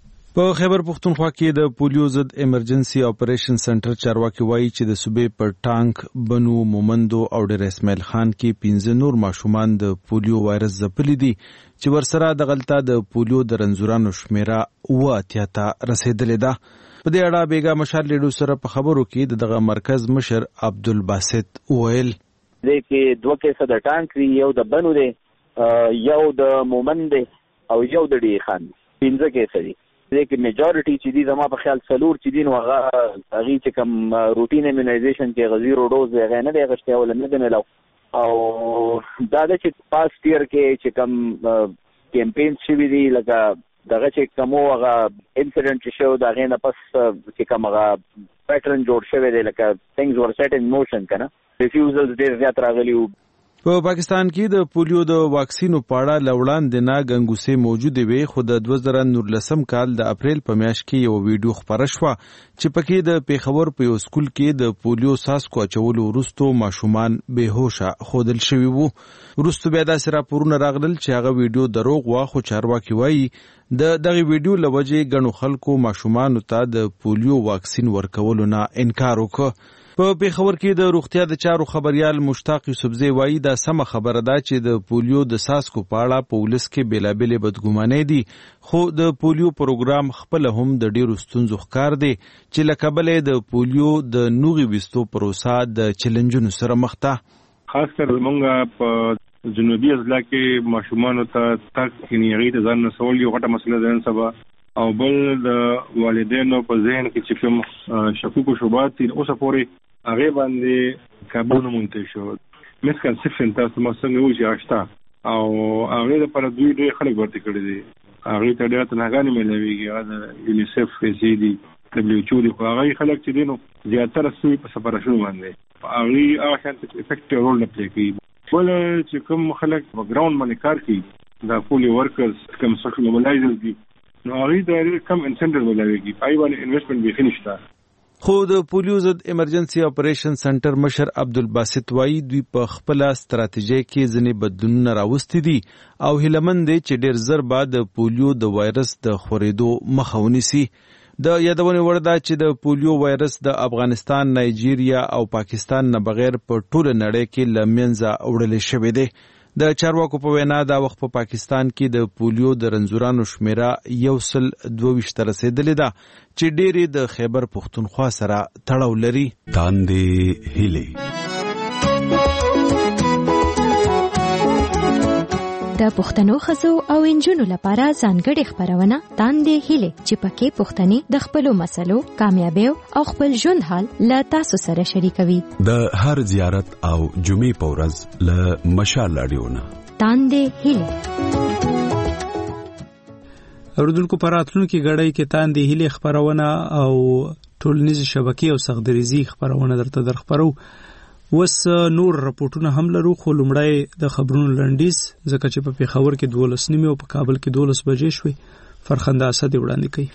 په خیبر پښتونخوا کې د پولیو ضد ایمرجنسي اپریشن سنټر چارواکي وایي چې د صوبې پر ټانک بنو مومندو او ډیر اسماعیل خان کې پنځه نور ماشومان د پولیو وایرس ځپلي دي چې ورسره دغلته د پولیو د رنځورانو شمیره اوه اتیا ته رسېدلې ده. په دې اړه بیګا مشال ریډیو سره په خبرو کې د دغه مرکز مشر عبدالباسط وویل دې کې دوه کیسه د ټانک یو د بنو دی یو د مومند او یو د ډیر خان پنځه کیسه دي. دغه میجورټي چې دي زما په خیال سلور چې دي نو هغه هغه چې کوم روټین ایمونایزیشن کې غزیرو ډوز هغه نه دی غشته ول نه دی ملو او دا د چې پاست ایئر کې چې کوم کیمپین شوی دی لکه دغه چې کوم هغه انسیډنټ چې شو دا غینه پس چې کوم هغه پیټرن جوړ شوی دی لکه things were set in motion کنه ریفیوزلز ډیر زیات راغلی. په پاکستان کې د پولیو د واکسینو په اړه له وړاندې نه ګنګوسې موجودې وې خو د دوه زره نولسم کال د اپریل په میاشت کې یو ویډیو خپره شوه چې پکې د پیښور په یو سکول کې د پولیو څاڅکو اچولو وروستو ماشومان بېهوشه ښودل شوي وو. وروستو بیا داسې راپورونه راغلل چې هغه ویډیو دروغ وه خو چارواکي وایي د دغه ویډیو له وجې ګڼو خلکو ماشومانو ته د پولیو واکسین ورکولو نه انکار وکړ. په پیښور کې د روغتیا د چارو خبريال مشتاق یوسفزی وایي دا سمه خبره ده چې د پولیو د څاڅکو په اړه په ولس کې بېلابېلې بدګمانۍ دي خو د پولیو پروګرام خپل هم د ډیرو ستونزو ښکار دی چې له کبله د پولیو د نوغي وستو پروسه د چیلنجونو سره مخ ده. خاص کر موږ په جنوبي اضلاع کې ماشومان ته تک کینیږي د ځان نسول یو غټه مسله ده سبا او بل د والدینو په ذهن کې چې کوم شکوک او شبهات دي اوسه پورې هغه باندې کابونه مونته شو مسکنسپشن تاسو مو څنګه وځي آشتا او هغه د پر دوی ډېر خلک ورته کړی دي هغه ته ډېر تنهګانی ملويږي هغه یونیسف فزیدي دبليو ایچ او دی هغه خلک چې دینو زیاتره سوی په سفارشونو باندې هغه هغه شانت افیکټیو رول نه پلی کوي. ول چې کوم خلک په ګراوند باندې کار کوي دا پولی ورکرز کوم سوشل موبلایزرز دي نو هغه د کم انسنټیو ولويږي پای باندې انویسټمنټ به فینیشتا. خو د پولیو ضد ایمرجنسي اپریشن سنټر مشر عبدالباسط وایي دوی په خپل ستراتیژي کې ځینې بدلونونه راوستي دي او هیلمن دی چې ډیر زر بعد د پولیو د وایرس د خورېدو مخه ونیسي. د یادونې وړ ده چې د پولیو وایرس د افغانستان، نایجیریا او پاکستان نه بغیر په ټوله نړۍ کې له منځه وړل شوی دی. د چارواکو په وینا دا وخت په پا پاکستان کې د پولیو د رنځورانو شمیره یو سل دوه ویشت ته رسېدلې ده چې ډېرې د خیبر پښتونخوا سره تړاو لري. تاندې هیلې د پښتنو ښځو او انجونو لپاره ځانګړې خپرونه تاندې هیلې چې پکې پښتنې د خپلو مسلو، کامیابیو او خپل ژوند حال له تاسو سره شریکوي. د هر زیارت او جمعې په ورځ له مشال رادیو نه تاندې هیلې. اوردونکو پراتلونکو کې غړای کې تاندې هیلې خبرونه او ټولنیز شبکې او سغدریزي خبرونه درته در خبرو. وس نور راپورټونه هم لرو، خو لومړی د خبرونو لنډیز ځکه چې په پیښور کې دولس نیمه او په کابل کې دولس بجې شوې. فرخنده اسد وړاندې کوي.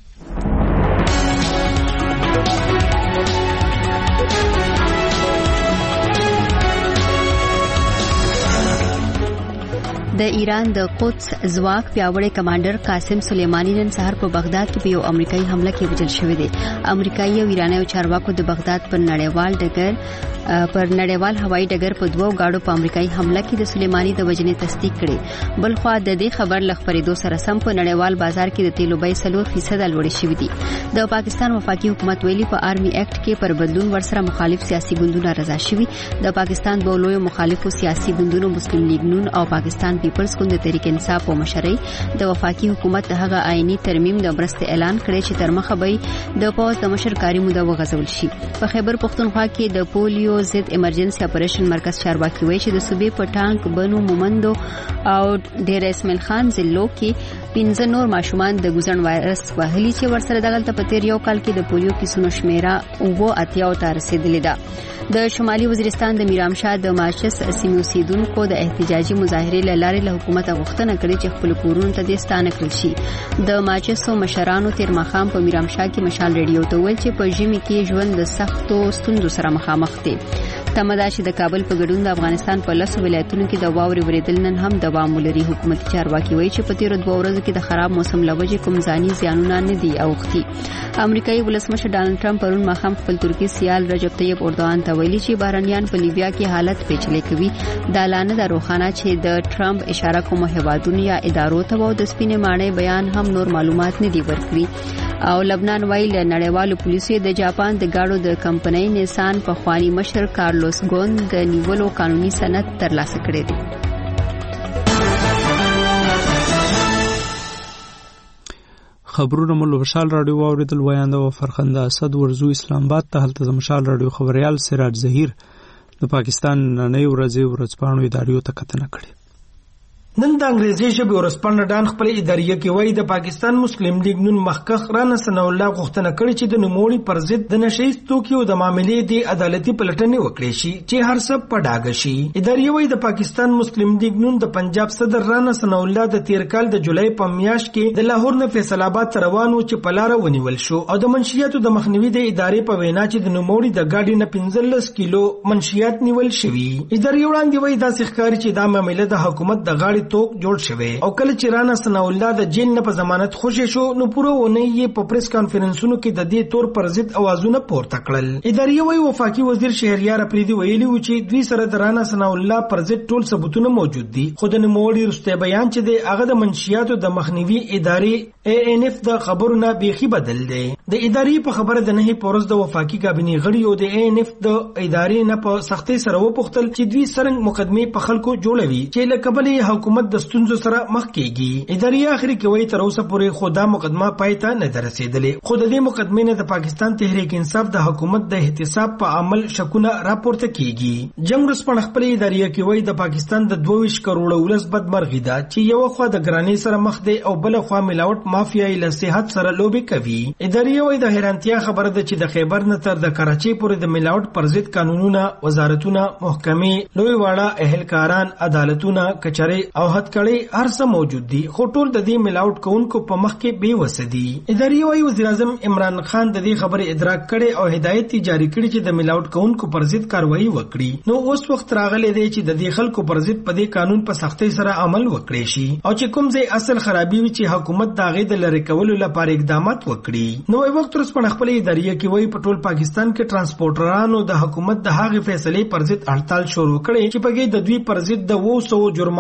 د ایران د قدس ځواک پیاوړی کمانډر قاسم سلیمانی نن سهار په بغداد کې په یو امریکایي حمله کې وژل شوی دی. امریکایي او ایرانی چارواکو د بغداد پر نړیوال ډګر پر نړیوال هوایي ډګر په دوو گاډو په امریکایي حمله کې د سلیمانی د وژنې تصدیق کړي. بل خو د دې خبر لخبرېدو سره سم په نړیوال بازار کې د تیلو بیې څلور فیصد لوړې شوې دي. د پاکستان وفاقي حکومت ویلي په آرمي ایکټ کې پر بدلون ورسره مخالف سیاسي ګوندونه رضا شوي. د پاکستان د لویو مخالفو سیاسي ګوندونو مسلم لیگ نون او پاکستان پیپلز ګوند د تحریک انصاف په مشرۍ د وفاقي حکومت د هغه آئینی ترمیم د مرستې اعلان کړی چې تر مخه به د پوز د مشر کاری موده وغځول شي. په خیبر پختونخوا کې د پولیو ضد ایمرجنسي اپریشن مرکز چارواکي وایي چې د صوبې په ټانک بنو مومندو او ډیر اسماعیل خان ضلعو کې پنځه نور ماشومان د ګوزن وایرس وهلي چې ورسره دغلته په تیر یو کال کې د پولیو کیسونو شمیره اوه اتیا ته رسیدلې ده. د شمالي وزیرستان د میرامشاه د ماچس سیمې اوسیدونکو د احتجاجي مظاهرې له لارې له حکومت غوښتنه کړې چې خپل کورونو ته د ستانه کړل شي. د ماچسو مشرانو تیر مخام په میرامشاه کې مشال ریډیو ته ویل چې په ژمي کې ژوند د سختو ستونزو سره مخامخ دي. تمدا چې د کابل په ګډون د افغانستان په لسو ولایتونو کې د واورې ورېدل نن هم دوام ولري. حکومتي چارواکي وایي چې په تیرو دوه ورځو کې د خراب موسم له وجې کوم ځاني زیانونه نه دي اوښتي. امریکایي ولسمشر ډانلډ ټرمپ پرون ماښام خپل ترکي سیال رجب طیب اردوغان ته ویلي چې بهرنیان په لیبیا کې حالت پیچلې کوي. دا لانه د روخانه چې د ټرمپ اشاره کوم هیوادونو یا ادارو ته وو د سپینې ماڼۍ بیان هم نور معلومات نه دی ورکړي. او لبنان وایي له نړیوالو پولیسو د جاپان د گاډو د کمپنۍ نیسان په خواني مشر کارلوس ګون د نیولو قانوني سند ترلاسه کړی دی. خبرونه مو له مشال رادیو واوریدل. وایانده و فرخنده اسد ورزو اسلام آباد ته. هلته مشال رادیو خبريال سراج ظهیر د پاکستان نننۍ ورځې ورځپاڼو اداریو ته کتنه کړې. نن د انګریزي ژبې ورځپاڼه ډان خپل اداریه کې وایي د پاکستان مسلم لیگ نون مخکخ رانا ثناء الله غوښتنه کړې چې د نوموړي پر ضد د نشهیز توکیو د معاملې د عدالتي پلټنې وکړي شي چې هر څه په ډاګه شي. اداریه وایي د پاکستان مسلم لیگ نون د پنجاب صدر رانا ثناء الله د تیر کال د جولای په میاشت کې د لاهور نه فیصل آباد ته روان و چې په لاره ونیول شو او د منشیاتو د مخنیوي د ادارې په وینا چې د نوموړي د ګاډي نه پنځلس کیلو منشیات نیول شوي. اداریه وړاندې وایي داسې ښکاري چې دا معامله د حکومت د غاړې توک جوړ شوی او کله چې رانا ثناء الله د جیل نه په ضمانت خوشی شو نو پوره ونه یې په پریس کانفرنسونو کې د دې تور پر ضد اوازونه پورته کړل. اداریه وایي وفاقي وزیر شهریار اپریدي ویلي و چې دوی سره د رانا ثناء الله پر ضد ټول ثبوتونه موجود دي. خو د نوموړي رسته بیان چې د هغه د منشیاتو د مخنیوي ادارې ای ان اف د خبرونه بیخي بدل دی. د ادارې په خبره د نه پورز د وفاقي کابینې غړي او د ای ان اف د ادارې نه په سختۍ سره وپوښتل چې دوی څنګه مقدمه په خلکو جوړوي چې له قبل حکومت د ستونزو سره مخ کیږي. ادارې اخري کې وایي تر اوسه پورې خدا مقدمه پای ته نه رسیدلې. خو د دې مقدمې نه د پاکستان تحریک انصاف د حکومت د احتساب په عمل شکونه راپورته کیږي. جنگ رسپن خپل ادارې کې وایي د پاکستان د دوه ویشت کروڑه ولس بدمرغي ده چې یو خوا د ګرانی سره مخ دی او بل خوا ملاوت مافیا له صحت سره لوبي کوي. ادارې وایي د حیرانتیا خبره ده چې د خیبر نه تر د کراچۍ پورې د ملاوت پر ضد قانونونه، وزارتونه، محکمې، لوی واړه اهلکاران، عدالتونه، کچري او هتکړې هر څه موجود دي خو ټول د دې ملاوت کوونکو په مخ کې بے وسه دي. ادارې وايي وزیر اعظم عمران خان د دې خبرې ادراک کړي او هدایت جاری کړي چې د ملاوت کوونکو پر ضد کاروایی وکړي. نو اوس وخت راغلی دی چې د دې خلکو پر ضد په دې قانون په سختۍ سره عمل وکړي شي او چې کوم ځای اصل خرابي وي چې حکومت دا غي د لری کولو لپاره اقدامات وکړي. نو وخت تر څو خپل ادارې کې وایي په ټول پاکستان کې ترانسپورټرانو د حکومت د هغې فیصلې پر ضد هړتال شروع کړي چې په کې د دوی پر ضد د وو سو جرمانه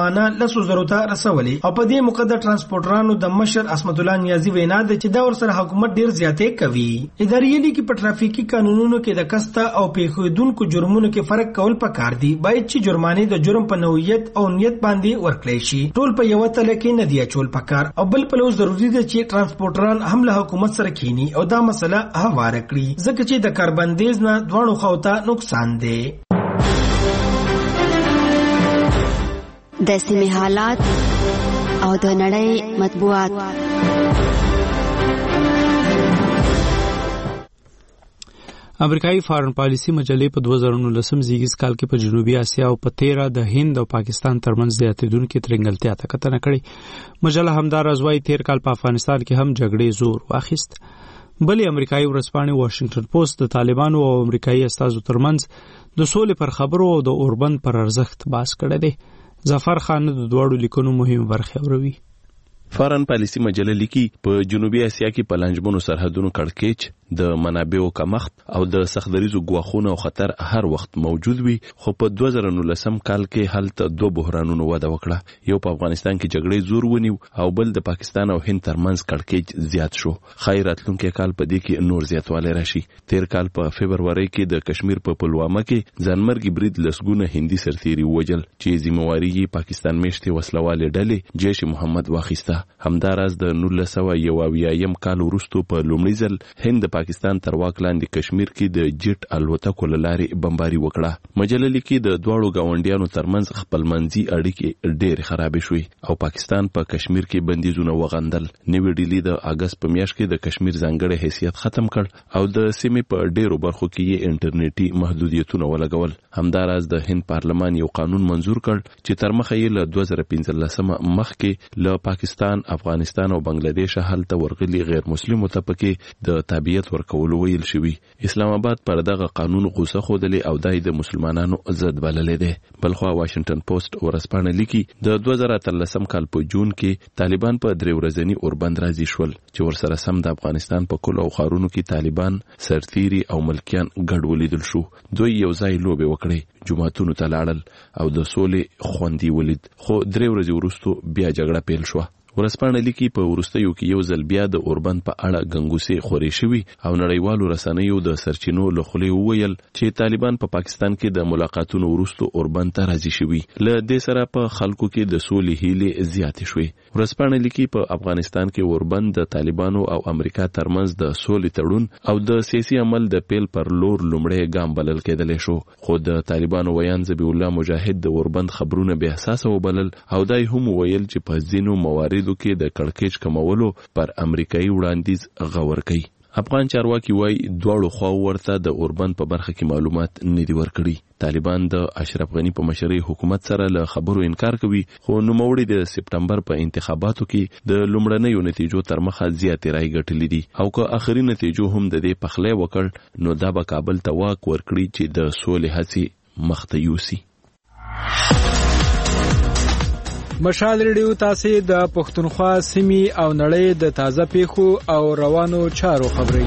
لسو زرو ته رسولې او په دې موقع د ترانسپورټرانو د مشر اسمت الله نیازي وینا ده چې دا ورسره حکومت ډیر زیاتې کوي. اداري لیکي په ټرافیکي قانونونو کې د کستا او پیښیدونکو جرمونو کې فرق کول پکار دي. باید چې جرمانه د جرم په نوعیت او نیت باندې ورکړي شي. ټول په یو تله کې نه دی چول پکار او بل په لور ضروري ده چې ترانسپورټران هم له حکومت سره کینی او دا مسله هواره کړي ځکه چې د کاربندیز نه دوه خواته نقصان دی. د سیمې حالات او د نړۍ مطبوعات. امریکایي فارن پالیسي مجلې په دوه زره نولسم زیږیز کال کې په جنوبي اسیا او په تیره د هند او پاکستان ترمنځ زیاتېدونکې ترنګلتیا ته کتنه کړې. مجله همداراز وايي تیر کال په افغانستان کې هم جګړې زور واخیست. بلې امریکایي ورځپاڼې واشنگټن پوسټ د طالبانو او امریکایي استازو ترمنځ د سولې پر خبرو او د اوربند پر ارزښت بحث کړی دی. ظفر خان د دواړو لیکونو مهم برخې اوروي. فارن پالیسي مجله لیکي په جنوبي اسیا کې په لنجمنو سرحدونو کړکېچ د منابعو کمښت او د سختدریزو ګواښونو او خطر هر وخت موجود وي، خو په دوه زره نولسم کال کې هلته دوه بحرانونو وده وکړه. یو په افغانستان کې جګړې زور ونیو او بل د پاکستان او هند ترمنځ کړکېچ زیات شو. ښایي راتلونکی کال په دې کې نور زیاتوالی راشي. تیر کال په فبرورۍ کې د کشمیر په پلوامه کې ځانمرګي برید لسګونه هندي سرتیري ووژل چې ذمہواري یې پاکستان میشتې وسلوالې ډلې جیش محمد واخیسته. همداراز د نولس سوه یو اویایم کال وروسته په لومړي ځل هند د پاکستان تر واک لاندې کشمیر کې د جیټ الوتکو له لارې بمباري وکړه. مجله لیکي د دواړو ګاونډیانو ترمنځ خپلمنځي اړیکې ډېرې خرابې شوې او پاکستان په پا کشمیر کې بندیزونه وغندل. نوې ډیلي د اګست په میاشت کې د کشمیر ځانګړی حیثیت ختم کړ او د سیمې په ډېرو برخو کې یې انټرنیټي محدودیتونه ولګول. همداراز د هند پارلمان یو قانون منزور کړ چې تر مخه یې له دوه زره پنځلسمه مخکې له پاکستان، افغانستان او بنگلاديش هلته ورغلي غیر مسلمو ته پکې د تابعیت ورکولو ویل شوی. اسلام آباد پر دغه قانون غوسه خوده او دای د مسلمانانو ضد بللې ده. بلخو واشنگټن پوسټ ورسپانه لیکي د دوه زره اتلسم کال په جون کې طالبان په درې ورځنی اوربند راځي شول چې ورسره سم د افغانستان په کلو او خارونو کې طالبان، سرتيري او ملکیان ګډ ولیدل شو. دوی یو ځای لوبې وکړې، جمعتونو ته لاړل او د سولې خوندي ولید، خو درې ورځې وروسته بیا جګړه پیل شوه. ورسپانه لیکي په وروستیو کې یو ځل بیا د اوربند په اړه ګنګوسې خورې شوي او نړیوالو رسنیو د سرچینو له خولې وویل چې طالبان په پا پاکستان کې د ملاقاتونو وروسته اوربند ته راځي شوي. له دې سره په خلکو کې د سولې هیلې زیاتې شوې. ورسپانه لیکي په افغانستان کې اوربند د طالبانو او امریکا ترمنځ د سولې تړون او د سیاسي عمل د پیل پر لور لومړی ګام بلل کېدلی شو، خو د طالبانو ویان ذبیح الله مجاهد د اوربند خبرونه بې اساسه وبلل او دای هم ویل چې په ځینو مواردو کې د کړکېچ کمولو پر امریکایي وړاندیز غور کوي. افغان چارواکي وایي دواړو خواو ورته د اوربند په برخه کې معلومات نه دي ورکړي. طالبان د اشرف غنی په مشرۍ حکومت سره له خبرو انکار کوي، خو نوموړي د سپټمبر په انتخاباتو کې د لومړنیو نتیجو تر مخه زیاتې رای ګټلې دي او که آخري نتیجو هم د دې پخلی وکړ نو دا به کابل ته واک ورکړي چې د سولې هڅې مخته یوسي. مشال ریډیو تاسو د پښتونخوا سیمې او نړۍ د تازه پیښو او روانو چارو خبري.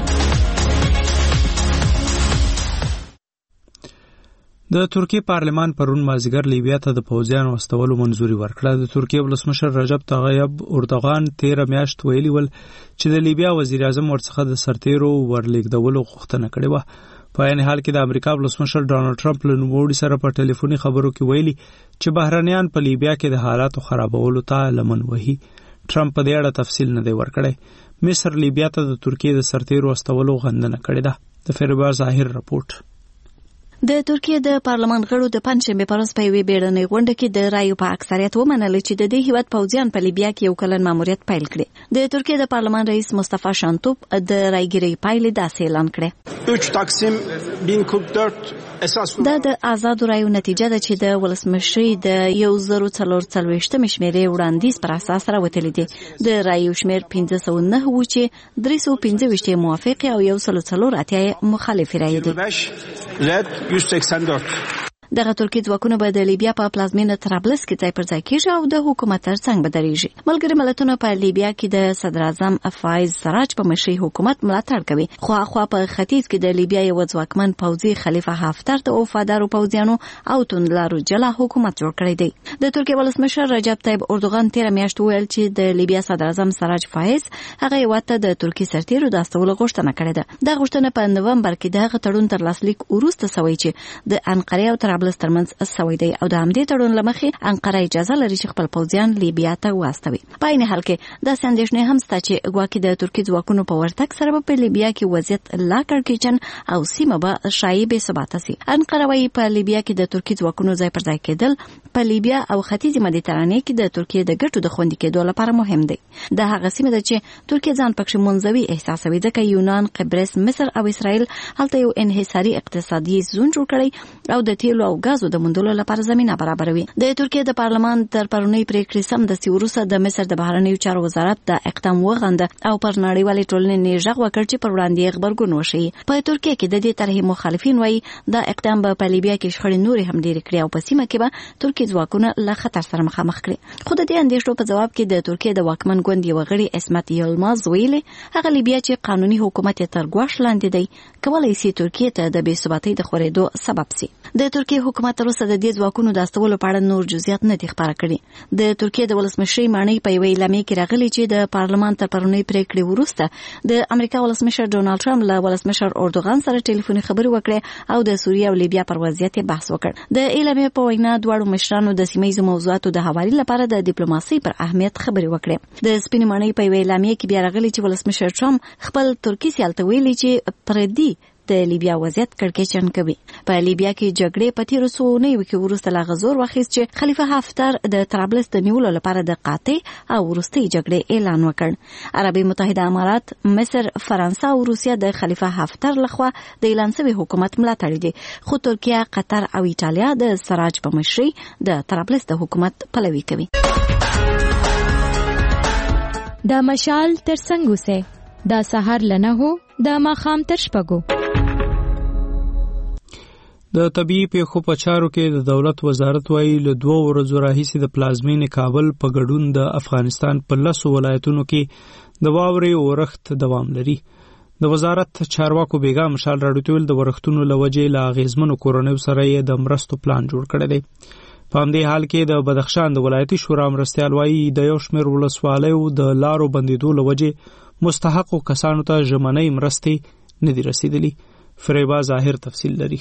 د ترکیه پارلمان پرون مازیګر لیبیا ته د پوځیانو واستولو منځوري ورکړه. د ترکیه ولسمشر رجب طیب اردوغان تیر میاشت ویلي ول چې د لیبیا وزیر اعظم ورڅخه د سرتیرو ورلیږدولو غوښتنه کړې و. په عین حال کې د امریکا ولسمشر ډانلډ ټرمپ له نوموړي سره په ټلیفوني خبرو کې ویلي چې بهرنیان په لیبیا کې د حالاتو خرابولو ته لمن وهي. ټرمپ په دې اړه تفصیل نه دی ورکړی. مصر لیبیا ته د ترکیه د سرتیرو واستولو غندنه کړې ده. د فیروز ظاهر رپورټ. د ترکیه د پارلمان غړو د پنځشنبه په ورځ په یوې بیړنۍ غونډه کې د رایو په اکثریت ومنل چې د دې هیواد پوځیان په لیبیا کې یو کلن ماموریت پیل کړي. د ترکیه د پارلمان رئیس مصطفی شانتوب د رایګیرۍ پایلې داسې اعلان کړې. üç Taksim bin kırk dört اساس دا د آزادو رایو نتیجه ده چې د ولسمشرۍ د یو زرو څلور څلوېښتمې شمېرې وړاندیز پر اساس راوتلې دي. د رایو شمېر پنځه سوه نهه و چې درې سوه پنځه ویشت یې موافق او یو سل څلور اتیا یې مخالف رایې دي. دغه ترکیه ځواکونه به د لیبیا په پلازمینه طرابلس کې ځای پر ځای کیږي او د حکومت ترڅنګ به درېږي. ملګري ملتونه په لیبیا کې د صدر اعظم فایز سراج په مشرۍ حکومت ملاتړ کوي. خو خو په ختیځ کې د لیبیا یو ځواکمن پوځي خلیفه حفتر د وفادارو پوځیانو او توندلارو جلا حکومت جوړ کړی دی. د ترکیه ولسمشر رجب طیب اردوغان تیر میاشت ویل چې د لیبیا صدر اعظم سراج فایز هغه واته د ترکیه سرتیرو د استولو غوښتنه کړې ده. دا غوښتنه په نومبر کې د هغه تړون تر لاسلیک وروسته شوی چې د انقره او طرابلس ترمنځ شوی دی او د همدې تړون لمخې انقره اجازه لري چې خپل پوځیان لیبیا ته واستوي. په عین حال کې د اندېښنې هم شته چې ګواکې د ترکیه ځواکونو په ورتګ سره په لیبیا کې وضعیت لا کړکېچن او سیمه به شایع بې ثباته سي. انقره وايي په لیبیا کې د ترکیه ځواکونو ځای پر ځای کېدل په لیبیا او ختیځ مدیترانې کې د ترکیه د ګټو د خوندي کېدو لپاره مهم دی. د هغه سیمه ده چې ترکیه ځان پکې منځوي احساسوي ځکه یونان، قبرس، مصر او اسرائیل هلته یو انحصاري اقتصادي زون جوړ کړی او د تیلو او غازو د موندلو لپاره زمينه برابروي. د ترکیه د پارلمان تر پرونی پریکړې سم د سیوروسه د مصر د بهرنیو چارو وزارت د اقدام وغنده او پر نړیوالې ټولنې نیژغ وکړ چې پر وړاندې خبرګون وشي. په ترکیه کې د دې طرحې مخالفین وایي دا اقدام به په لیبیا کې شخړې نورې هم ډېرې کړي او په سیمه کې به ترکیه ځواکونه له خطر سره مخامخ کړي. خو د دې اندېښنو په جواب کې د ترکیه د واکمن ګوند یو غړي اسمت یلماز ویلي هغه لیبیا چې قانوني حکومت یې تر ګواښ لاندې دی کولای شي ترکیه ته د بې ثباتۍ د خورېدو سبب شي. د ترکیه حکومت تر اوسه د دې ځواکونو د استولو په اړه نور جزئیات نه دي خبره کړي. د ترکیه د ولسمشر معنی په یوې اعلامیه کې راغلي چې د پارلمان تر پرونی پریکړې وروسته د امریکا ولسمشر ډونالد ټرمپ له ولسمشر اردوغان سره ټلیفوني خبرې وکړې او د سوریه او لیبیا پر وضعیت بحث وکړ. د اعلامیې په وینا دواړو مشرانو د سیمه‌ییزو موضوعاتو د حوالې لپاره د ډیپلوماسۍ پر اهمیت خبرې وکړې. د سپین معنی په یوې اعلامیه کې بیا راغلي چې ولسمشر ټرمپ خپل ترکیه سیال ته ویلي چې پردي د لیبیا وضعیت کړکېچن کوي. په لیبیا کې جګړې په تیرو څو اونیو کې وروسته لا غزور واخیست چې خلیفه حفتر د طرابلس د نیولو لپاره د قاطع او وروستۍ جګړې اعلان وکړ. عربي متحده امارات، مصر، فرانسه او روسیه د خلیفه حفتر لخوا د اعلان شوی حکومت ملاتړ دي. خو ترکیه، قطر او ایټالیا د سراج په مشرۍ د طرابلس د حکومت پلوي کوي. د مشال تر څنګ اوسه د سحر لنه هو د ماخام تر شپږو. د طبيعي پیښو په چارو کې د دولت وزارت وايي له دوه ورځو راهیسې د پلازمینې کابل په ګډون د افغانستان په لسو ولایتونو کې د واورې اورښت دوام لري. د وزارت چارواکو بیګا مشال راډیو د ورښتونو لوجې له اغیزمنو کورونیو سره یې د مرستو پلان جوړ کړی دی. په همدې حال کې د بدخشان د ولایتي شورا مرستیال وايي د یو شمېر ولسوالیو د لارو بندیدو لوجې مستحقو کسانو ته ژمنۍ مرستې نه دي رسیدلي. فریبا ظاهر تفصیل لري.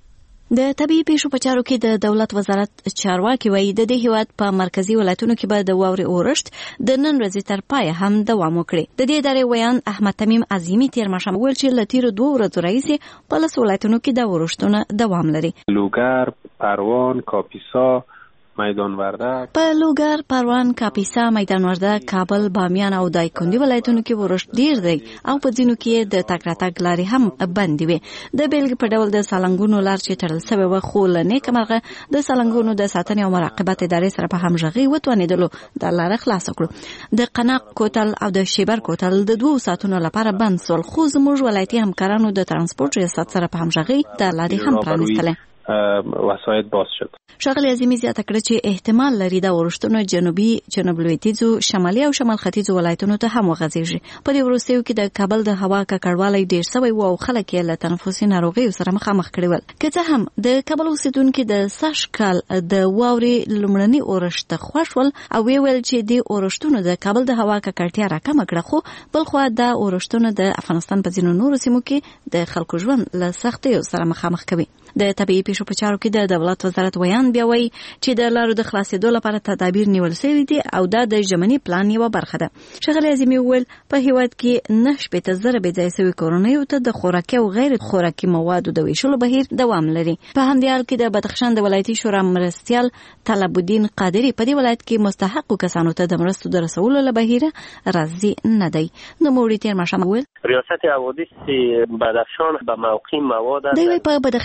د طبيعي پیښو په چارو کې د دولت وزارت چارواکي وایي د دې هیواد په مرکزی ولایتونو کې به د واورې اورښت د نن ورځې تر پای هم دوام وکړي. د دې ادارې ویان احمد تمیم عظیمی تیر ماښام ویل چې له تیرو دوه ورځو راهیسې په لسو ولایتونو کې د اورښتونه دوام لري. لوګر، پروان، کاپیسا، میدان وردک. په لوګر، پروان، کاپیسا، میدان وردک، کابل، بامیان او دایکنډي ولایتونو کې ورښت ډیر دی او په ځینو کې د تګ راتګ لارې هم بندې وي. د بیلګې په ډول د سالنګونو لار چې تړل شوې وه خو له نیکه مرغه د سالنګونو د ساتنې او مراقبت ادارې سره په همغږۍ وتوانېدلو دا لاره خلاصه کړو. د قناق کوتل او د شیبر کوتل د دوو ساعتونو لپاره بند شول خو زموږ ولایتي همکارانو د ترانسپورت ریاست سره په همغږۍ دا لارې هم پرانیستلې. وسایط باز شد. ښاغلي عظیمي زیاته کړه چې احتمال لري دا اورښتونه جنوبي، جنوب لویدیځو، شمالي او شمال ختیځو ولایتونو ته هم وغځېږي. په دې وروستیو کې د کابل د هوا ککړوالی ډېر شوی و او خلک یې له تنفسي ناروغیو سره مخامخ کړي ول. که څه هم د کابل اوسېدونکي د سږ کال د واورې لومړني اورښت ته خوښ ول او ویې ویل چې دې اورښتونو د کابل د هوا ککړتیا راکمه کړه خو بلخوا دا اورښتونه د افغانستان په ځینو نورو سیمو کې د خلکو ژوند له سختیو سره مخامخ کوي. د طبيعي پیښو په چارو کې د دولت وزارت ویان بیا وایي چې د لارو د خلاصېدو لپاره تدابیر نیول شوي دي او دا د ژمني پلان یوه برخه ده. ښاغلي عظیمي وویل په هیواد کې نه شپېته زره بې ځایه شوي کورنیو ته د خوراکي او غیر خوراکي موادو د ویشلو بهیر دوام لري. په همدې حال کې د بدخشان د ولایتي شورا مرستیال طلب الدین قادری په دې ولایت کې مستحقو کسانو ته د مرستو د رسولو له بهیره راضي نه دی. نوموړي تیر ماښام وویل ریاست حوادث بدخشان به موقع مواد دوی په بدخشان کې د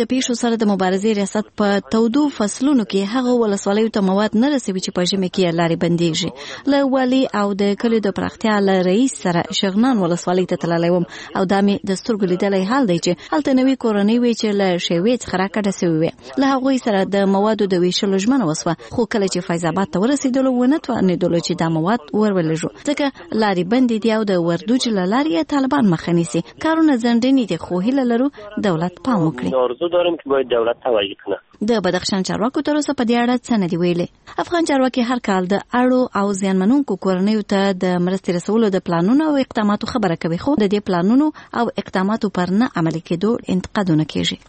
د پیښو سره د مبارزې ریاست په تودو فصلونو کې هغه ولسوالیو ته مواد نه رسوي چې په ژمي کې لارې بندېږي. له والي او د کلیو د پراختیا له رئیس سره شغنان ولسوالۍ ته تللی وم او دا مې د سترګو لیدلی حال دی چې هلته نوې کورنۍ وې چې له شیوې څخه راکډه سوې وې. له هغوی سره د موادو د ویشلو ژمنه وسوه، خو کله چې فیض آباد ته ورسېدلو ونه توانېدلو چې دا مواد ورولېږو، ځکه لارې بندې دي او د وردوج له لارې طالبان مخه نیسي. کارونه ځنډني دي، خو هیله لرو دولت پام وکړي. آرزو دارم که باید دولت توجه کنه. د بدخشان چارواکو تر اوسه په دې اړه څه نه دي ویلي. افغان چارواکي هر کال د اړو او زیانمنونکو کورنیو ته د مرستې رسولو د پلانونو او اقداماتو خبره کوي، خو د دې پلانونو او اقداماتو پر نه عملي کېدو انتقادونه کېږي.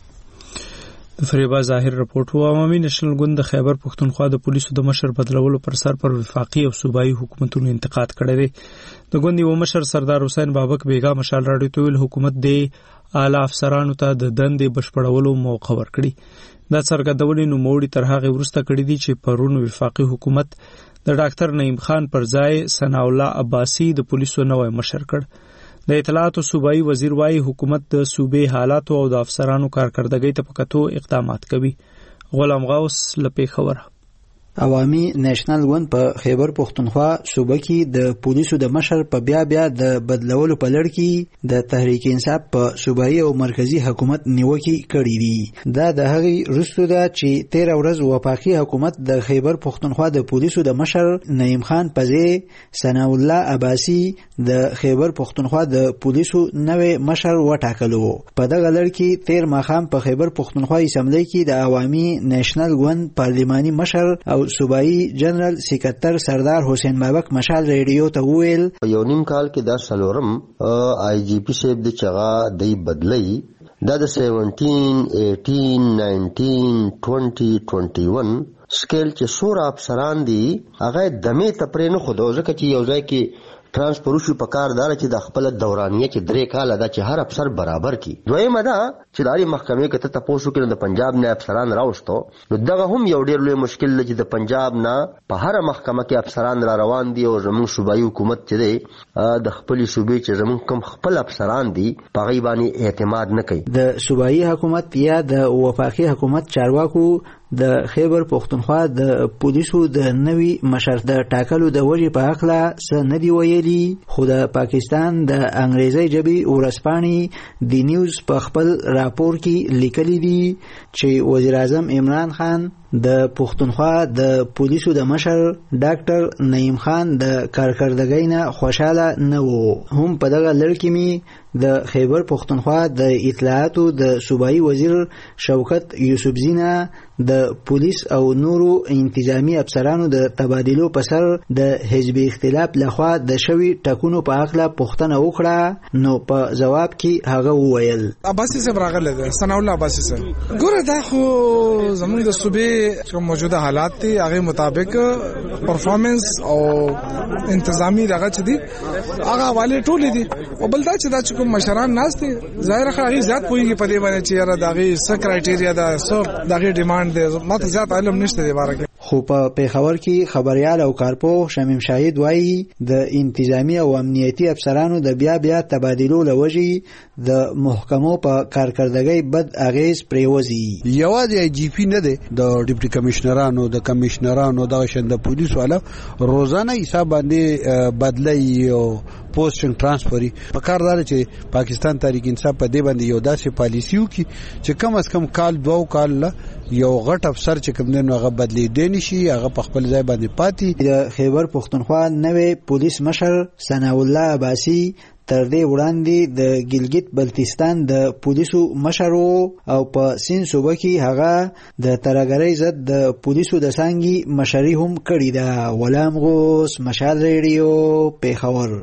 د فریبا ظاهر رپورټ و. عوامي نېشنل ګوند د خیبر پښتونخوا د پولیسو د مشر بدلولو پر سر پر وفاقي او صوبایي حکومتونو انتقاد کړی دی. د ګوند یو مشر سردار حسین بابک بیگا مشال راډیو ته ویل حکومت د اعلی افسرانو ته د دندې بشپړولو موقع ورکړي. دا څرګندونې نوموړي تر هغې وروسته کړي دي چې پرون وفاقي حکومت د ډاکټر نعیم خان پر ځای ثناء الله عباسي د پولیسو نوی مشر کړ. د اطلاعاتو صوبایي وزیر وايي حکومت د صوبې حالاتو او د افسرانو کارکردګۍ ته په کتو اقدامات کوي. غلام غوث له پېښوره. عوامي نېشنل ګوند په خیبر پښتونخوا صوبه کې د پولیسو د مشر په بیا بیا د بدلولو په لړ کې د تحریک انصاف په صوبایي او مرکزی حکومت نیوکې کړې دي. دا د هغې وروسته ده چې تېره ورځ وفاقي حکومت د خیبر پښتونخوا د پولیسو د مشر نعیم خان په ځای ثناء الله عباسي د خیبر پښتونخوا د پولیسو نوی مشر وټاکلو. په دغه لړ کې تېر ماښام په خیبر پښتونخوا اسمبلی کې د عوامي نېشنل ګوند پارلماني مشر او صوبایي جنرال سکرټر سردار حسین بابک مشال ریډیو ته وویل یو نیم کال کې دا څلورم آی جی پی صاحب د چغا دی بدلی دا د سیونټین ایټین ناینټین ټوینټي ټوینټي ون سکیل چې سوره افسران دي هغه دمه تپرې نه خو دوزه کې یو ځای کې ترانسفر شو په کار دار چې د خپل دورانیه چې درې کال دا چې هر افسر برابر کی. دویمه دا چې داري محکمې کې ته تاسو کې د پنجاب نه افسران راوستو نو دغه هم یو ډیر لوی مشکل دی چې د پنجاب نه په هر محکمه کې افسران را روان دي او زموږ صوبایي حکومت چې دی د خپل صوبې چې زموږ کم خپل افسران دي په غي باندې اعتماد نه کوي. د صوبایي حکومت یا د وفاقي حکومت چارواکو د خیبر پښتونخوا د پولیسو د نوي مشر د ټاکلو د وجې په حقله څه نه دي ویلي، خو د پاکستان د انګریزي ژبې ورځپاڼې د نیوز په خپل راپور کې لیکلي دي چې وزیر اعظم عمران خان د پښتونخوا د پولیسو د مشر ډاکټر نعیم خان د کارکردګۍ نه خوشاله نه وو. هم په دغه لړ کې می د خیبر پښتونخوا د اطلاعاتو د صوبایي وزیر شوکت یوسفزینا د پولیس او نورو انتظامی افسرانو د تبادلو په سر د حزب اختلاف لخوا د شوي ټاکنو په اړه پوښتنه وکړه، نو په جواب کې هغه وویل عباسي صاحب راغله ده ثناء الله عباسي صاحب ګوره دا خو زموږ د صوبې کوم موجوده حالات دي هغه مطابق پرفارمنس او انتظامی دغه چې دي هغه حواله ټول دي او بل دا چې دا چې کوم مشران ناس دي ظاهر هغه زیات پوهیږي په دې باندې چې یاره دغه څه کرایټیریا ده څه دغه ډیماند ده ماته زیات علم نشته دی باره کې. خو په پیښور کې خبريال او کارپوه شمیم شاهد وایي د انتظامی او امنیتي افسرانو د بیا بیا تبادلو لوجې د محکمو په کارکردګۍ بد اغیز پریوزي. یوازې آی جی پی نه دی د ډیپټي کمشنرانو د کمشنرانو د شند پولیسو والا روزانه حساب باندې بدلای او پوسټینګ ترانسفري په کار دار چې پاکستان تحریک انصاف په دې باندې یو داسې پالیسیو کې چې کم از کم کال دوه کال یو غټ افسر چې کوم نه هغه بدلی دی نشي هغه په خپل ځای باندې پاتې. د خیبر پښتونخوا نوې پولیس مشر ثناء الله عباسي تر دې وړاندې د ګلګت بلتستان د پولیسو مشر او په سین صوبه کې هغه د ترهګرۍ ضد د پولیسو د څانګې مشري هم کړې ده. غلام غوث مشال ریډیو پیښور.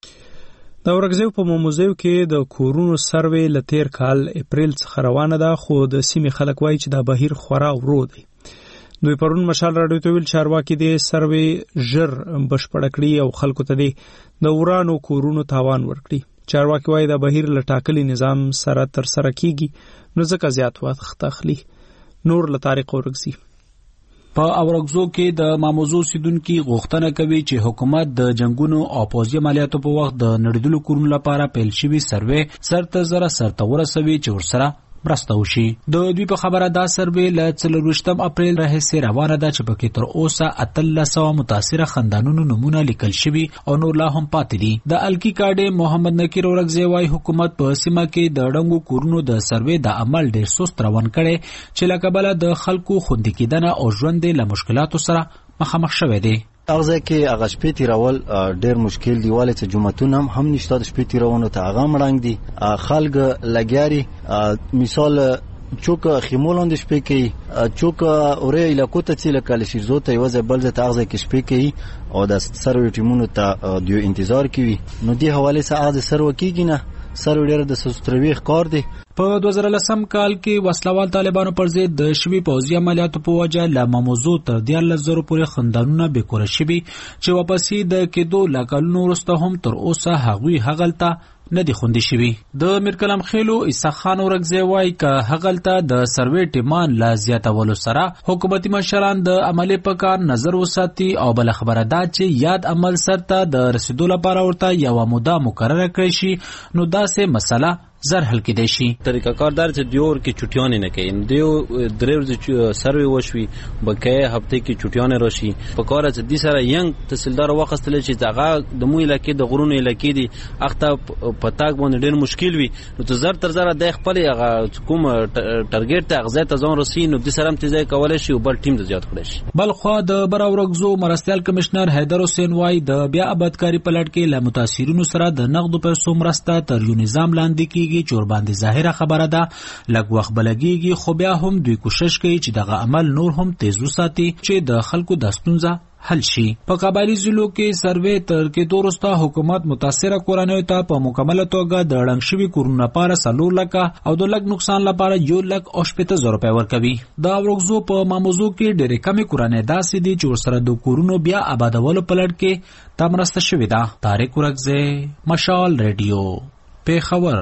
د ورغزیو په موموزیو کې د کورونو سروې له تیر کال اپریل څخه روانه ده، خو د سیمې خلک وایي چې دا بهیر خورا ورو دی. دوی پرون مشال راډیو ته ویل چارواکي دې سروې ژر بشپړه کړي او خلکو ته دې د ورانو کورونو تاوان ورکړي. چارواکي وایي دا بهیر له ټاکلي نظام سره ترسره کیږي نو ځکه زیات وخت اخلي. نور له طارق ورغزي. په اورغزو کې د ماموزو سیدونکو غوښتنه کوي چې حکومت د جنگونو او پوځي عملیاتو په وخت د نړیدلو کورونو لپاره پیل شوی سروې سرته زره سرته ورسوي چې ورسره مرسته وشي. د دوی په خبره دا سروې له څلرویشتم اپریل راهیسې روانه ده چې پکې تر اوسه اتلس سوه متاثره خاندانونو نمونه لیکل شوي او نور لا هم پاتې دي. د الکی کاډې محمد نکیر اورکزی وايي حکومت په سیمه کې د ړنګو کورونو د سروې د عمل ډیر سست روان کړي چې له کبله د خلکو خوندي کېدنه او ژوند له مشکلاتو سره مخامخ شوی دی. اغه کې هغه شپې تیرول ډیر مشکل دی، والي چې جمعتون هم هم نشته د شپې تیرونو ته هغه مړنګ دي. خلک لګیاري مثال چوک خیمولون د شپې کې چوک اورې علاقو ته چې لکه شیرزو ته یو ځای بل ځای ته اغه کې شپې کې او د سروي ټیمونو ته دیو انتظار کوي. نو دی حواله سره اغه سرو کېږي نه سر ډیر د سستروي ښکار دی. په دوه زره لسم کال کې وسلوال طالبانو پر ضد د شوي پوځي عملیاتو په وجه له ماموزو تر دیارلس زرو پورې خاندانونه بېکوره شوي چې واپسي د کېدو له کلونو وروسته هم تر اوسه هغوی هغلته نه دي خوندي شوي. د میرکلم خیلو عیسی خان اورکزی وايي که هغلته د سروې ټیمان لا زیاتولو سره حکومتي مشران د عملي په کار نظر وساتي او بل خبره ده چې یاد عمل سرته د رسیدو لپاره ورته یو موده مقرره کړی شي نو داسې مسله زر حل کېدای شي. طریقه کار دار چې دیور کې چټیانې نه کوي، دیو درې ورځې سروي وشوي بکې هفته کې چټیانې راشي په کار چې د سره ینګ تحصیلدار واخستل چې دغه د مو علاقې د غرونو علاقې دي اخته پتاک باندې ډېر مشکل وي نو ته زر تر زر د خپل هغه کوم ټارګټ ته غزه ته ځان رسي نو د سره هم تیزای کولای شي او بل ټیم د زیات کړی شي. بل خو د براورغزو مرستيال کمشنر حیدر حسین وايي د بیا آبادکاری پلټ کې له متاثرینو سره د نقدو پیسو مرسته تر یو نظام لاندې کې چور باندې ظاهره خبره ده لږ وخت بلګيږي خو بیا هم دوی کوشش کوي چې دغه عمل نور هم تیز وساتي چې د خلکو د ستونزه حل شي. په قبایلی ضلعو کې سروې تر کې دوروسته حکومت متاثره کورنیو ته په مکمله توګه د ړنګ شوي کورونو لپاره څلور لکه او د لږ نقصان لپاره یو لک او شپېته زره روپۍ ورکوي. د اورکزو په ماموزو کې ډېرې کمې کورنۍ داسې دي چې ورسره د کورونو بیا آبادولو په لړ کې ته مرسته شوې ده. طارق اورکزی، مشال ریډیو، پیښور.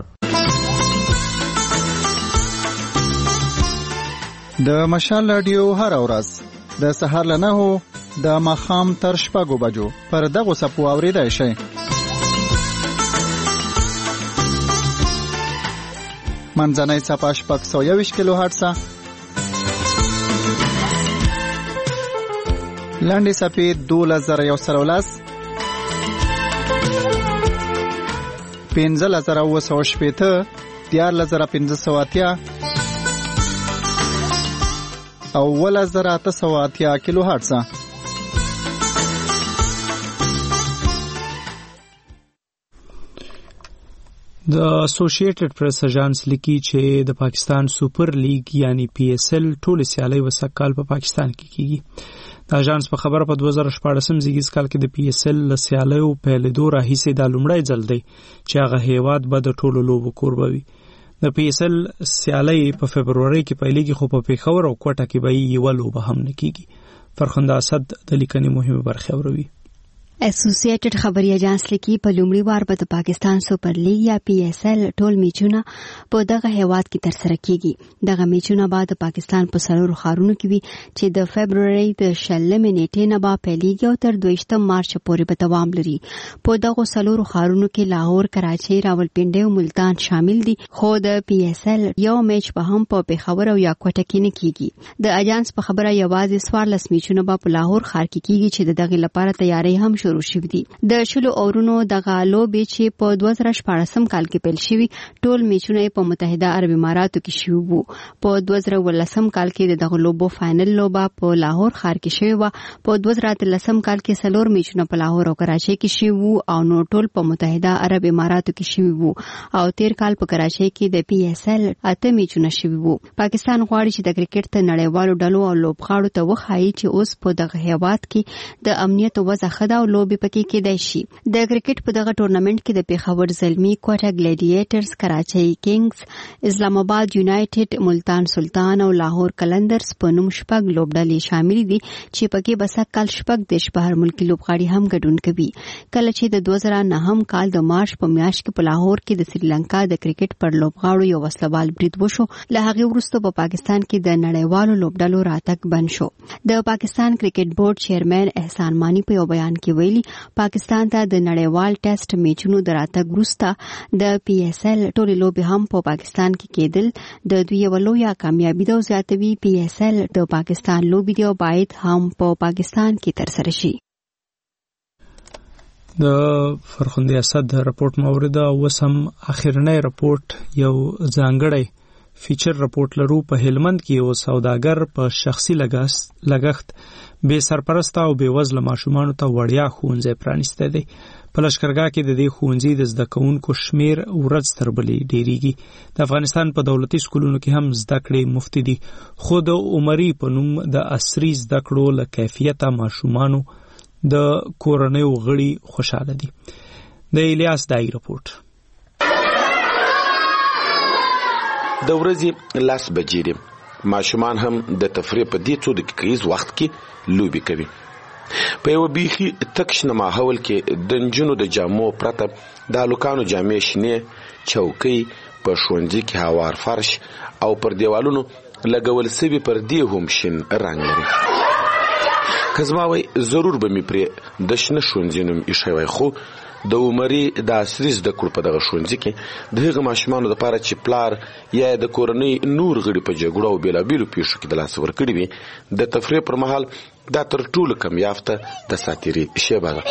د مشال رادیو هر ورځ د سهار له نهو د ماښام تر شپږو بجو پر دغو څپو اورېدای شئ. منځنۍ څپه شپږ سوه یوویشت کیلو هرټزه، لنډې څپې دولس زره یو سل او لس، پنځلس زره اووه سوه شپېته، دیارلس زره پنځه سوه اتیا او اوولس زره اته سوه اتیا کیلو هرټزه. د اسوسییټډ پریس اژانس لیکي چې د پاکستان سوپر لیګ یعنی پی ایس ایل ټول سیالۍ وسکال په پاکستان کې کیږي. د اژانس په خبره په دوه زره شپاړسم زیږیز کال کې د پی ایس ایل له سیالیو پیلېدو راهیسې دا لومړی ځل دی چې هغه هیواد به د ټولو لوبو کوربه وي. د پی ایس ایل سیالۍ په فبروري کې پیلېږي خو په پیښور او کوټه کې به یې لوبه هم نه کیږي. فرخنده اسد د لیکنې مهمه برخه وروي. اسوسییټډ خبري اژانس لیکي په لومړي وار به د پاکستان سوپر لیګ یا پی ایس ایل ټول میچونه په دغه هیواد کې ترسره کیږي. دغه میچونه به د پاکستان په څلورو ښارونو کې وي چې د فبروري د شلمې نیټې نه به پیلېږي او تر دویشتم مارچ پورې به دوام لري. په دغه څلورو ښارونو کې لاهور، کراچۍ، راولپنډي او ملتان شامل دي خو د پی ایس ایل یو میچ به هم په پیښور او یا کوټه کې نه کیږي. د اژانس په خبره یوازې څوارلس میچونه به په لاهور ښار کې کیږي چې د دغه لپاره تیاری هم شروع شوی دی. د شلو اورونو دغه لوبې چې په دوه زره شپاړسم کال کې پیل شوي ټول میچونه په متحده عرب اماراتو کې شوي وو. په دوه زره ولسم کال کې دغه لوبو فائنل لوبه په لاهور ښار کې شوی و. په دوه زره اتلسم کال کې څلور میچونه په لاهور او کراچۍ کې شوي وو او نو ټول په متحده عرب اماراتو کې شوي وو او تیر کال په کراچۍ کې د پی ایس ایل اته میچونه شوي وو. پاکستان غواړي چې د کرکټ ته نړیوالو ډلو او لوبغاړو ته وښایي چې اوس په دغه هیواد کې د امنیت وضع ښه ده او لوبې پکې کېدای شي. د کرکټ په دغه ټورنمنت کې د پیښور زلمی، کوټه ګلیډیټرز، کراچۍ کینګز، اسلام آباد یونایټډ، ملتان سلطان او لاهور کلندرز په نوم شپږ لوبډلې شامل دي چې پکې به سږ کال شپږ دیش بهر ملکي لوبغاړي هم ګډون کوي. کله چې د دوه زره نهم کال د مارچ په میاشت کې په لاهور کې د سریلانکا د کرکټ پر لوبغاړو یو وسلوال برید وشو، له هغې وروسته په پاکستان کې د نړیوالو لوبډلو راتګ بند شو. د پاکستان کرکټ بورډ چیرمن احسان مانی په یو بیان کې ویلي پاکستان ته د نړیوال ټیسټ میچونو د راتګ وروسته د پی ایس ایل ټولې لوبې هم په پاکستان کې کېدل د دوی یوه لویه کامیابي ده او زیاتوي پی ایس ایل د پاکستان لوبې دي او باید هم په پاکستان کې ترسره شي. د فرخنده اسد رپورت مورد او سم اخرنی رپورت یو ځانګړی فیچر رپورت لرو. په هلمند کې یو سوداګر په شخصي لګښت بے سرپرسته او بے وزله ماشومانو ته وړیا ښوونځی پرانیستی دی. په لشکرګاه کې د دې ښوونځي د زده کوونکو شمیر ورځ تر بلې ډیریږي. د افغانستان په دولتي سکولونو کې هم زده کړې مفت دي، خو د عمري په نوم د عصري زده کړو له کیفیته ماشومانو د کورنیو غړي خوشاله دي. د الیاس دای رپورت. د ورځې لاس بجې دي، ماشومان هم د تفریح په دې څو دقیقیز وخت کې لوبې کوي. په یو بیخي تک شنه ماحول کې د نجونو د جامو پرته د هلکانو جامې شنې، چوکۍ په ښوونځي کې هوار فرش او پر دیوالونو لګول سوي پردې هم شین رنګ لري. که زما وی ضرور به مې پرې د شنه ښوونځي نوم ایښی وی، خو د عمري د عصري زده کړو په دغه ښوونځي کې د هغه ماشومانو دپاره چې پلار یا د کورنۍ نور غړي په جګړو او بېلابېلو پیښو کې د لاسه ورکړي وي، د تفریح پر مهال دا تر ټولو کم یافته د ساتیري شیبه ده.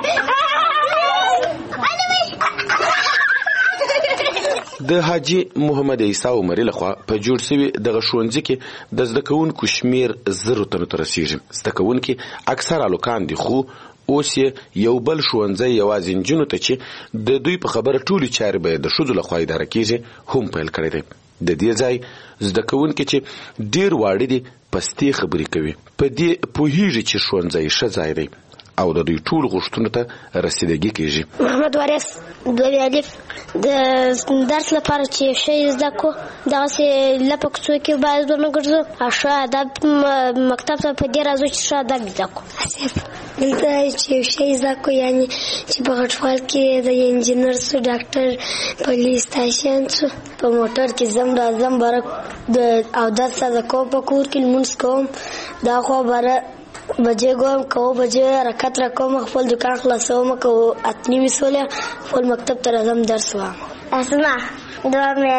د حاجي محمد عیسی عمري لخوا په جوړ شوي دغه ښوونځي کې د زده کوونکو شمیر زرو تنو ته رسیږي. زده کوونکي اکثر هلکان دي، خو اوس یې یو بل ښوونځی یوازې نجونو ته چې د دوی په خبره ټولې چارې به د ښځو لخوا اداره کېږي هم پیل کړی دی. د دې ځای زده کوونکي چې ډېر واړه دي پستې خبرې کوي، په دې پوهېږي چې ښوونځی ښه ځای دی او د دوی ټول غوښتنو ته رسیدګي کېږي. محمد وارث دوی الف د درس لپاره چې شی زده کو دغسې لپه کوڅو کې باید ونه ګرځو او ښه ادب مکتب ته په دې راځو چې ښه ادب زده کو. اسف دلته چې شی زده کو یعنی چې په غټفال کې د انجینر سو ډاکټر پولیس تاشیان سو په موټر کې زم راځم بره او درس زده کوم په کور کې لمونځ کوم دا خو بره بجې ګوم کوو بجې حرکت را کوم خپل دکان خلاصوم کوو اتنی مسوله خپل مکتب ته راځم درس وایم. اسمع دوا مې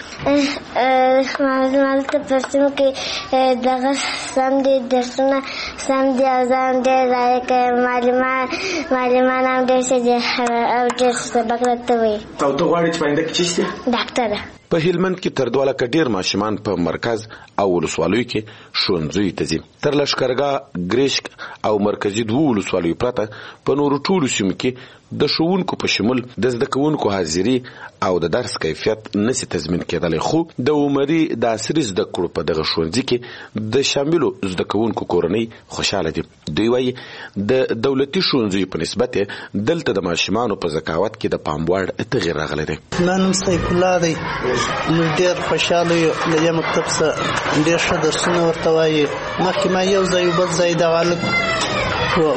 الف مالته پښتو کې دغه سم دي درسونه سم دي او ځان دې راځي معلومان معلومان هم ډېر څه دي او ډېر سبق راته وایي. او ته غواړې چې په آینده کې څه شې؟ ډاکټره. په هلمند کې تر دوه لکه ډېر ماشومان په مرکز او ولسوالیو کې ښوونځیو ته ځي. تر لښکرګاه، ګرشک او مرکزي دوو ولسوالیو پرته په نورو ټولو سیمو کې د ښوونکو په شمول د زده کوونکو حاضري او د درس کیفیت نشي تضمین کېدلی، خو د عمري د عصري زده کړو په دغه ښوونځي کې د شاملو زده کوونکو کورنۍ خوشحاله دي. دوی وایي د دولتي ښوونځیو په نسبت دلته د ماشومانو په ذکاوت کې د پام وړ تغیر راغلی دی. ما نوم سیف الله دی، موږ ډېر خوشحاله یو له دې مکتب څخه ډېر ښه درسونه ورته وایي. مخکې ما یو ځای بل ځای دغه هلک خو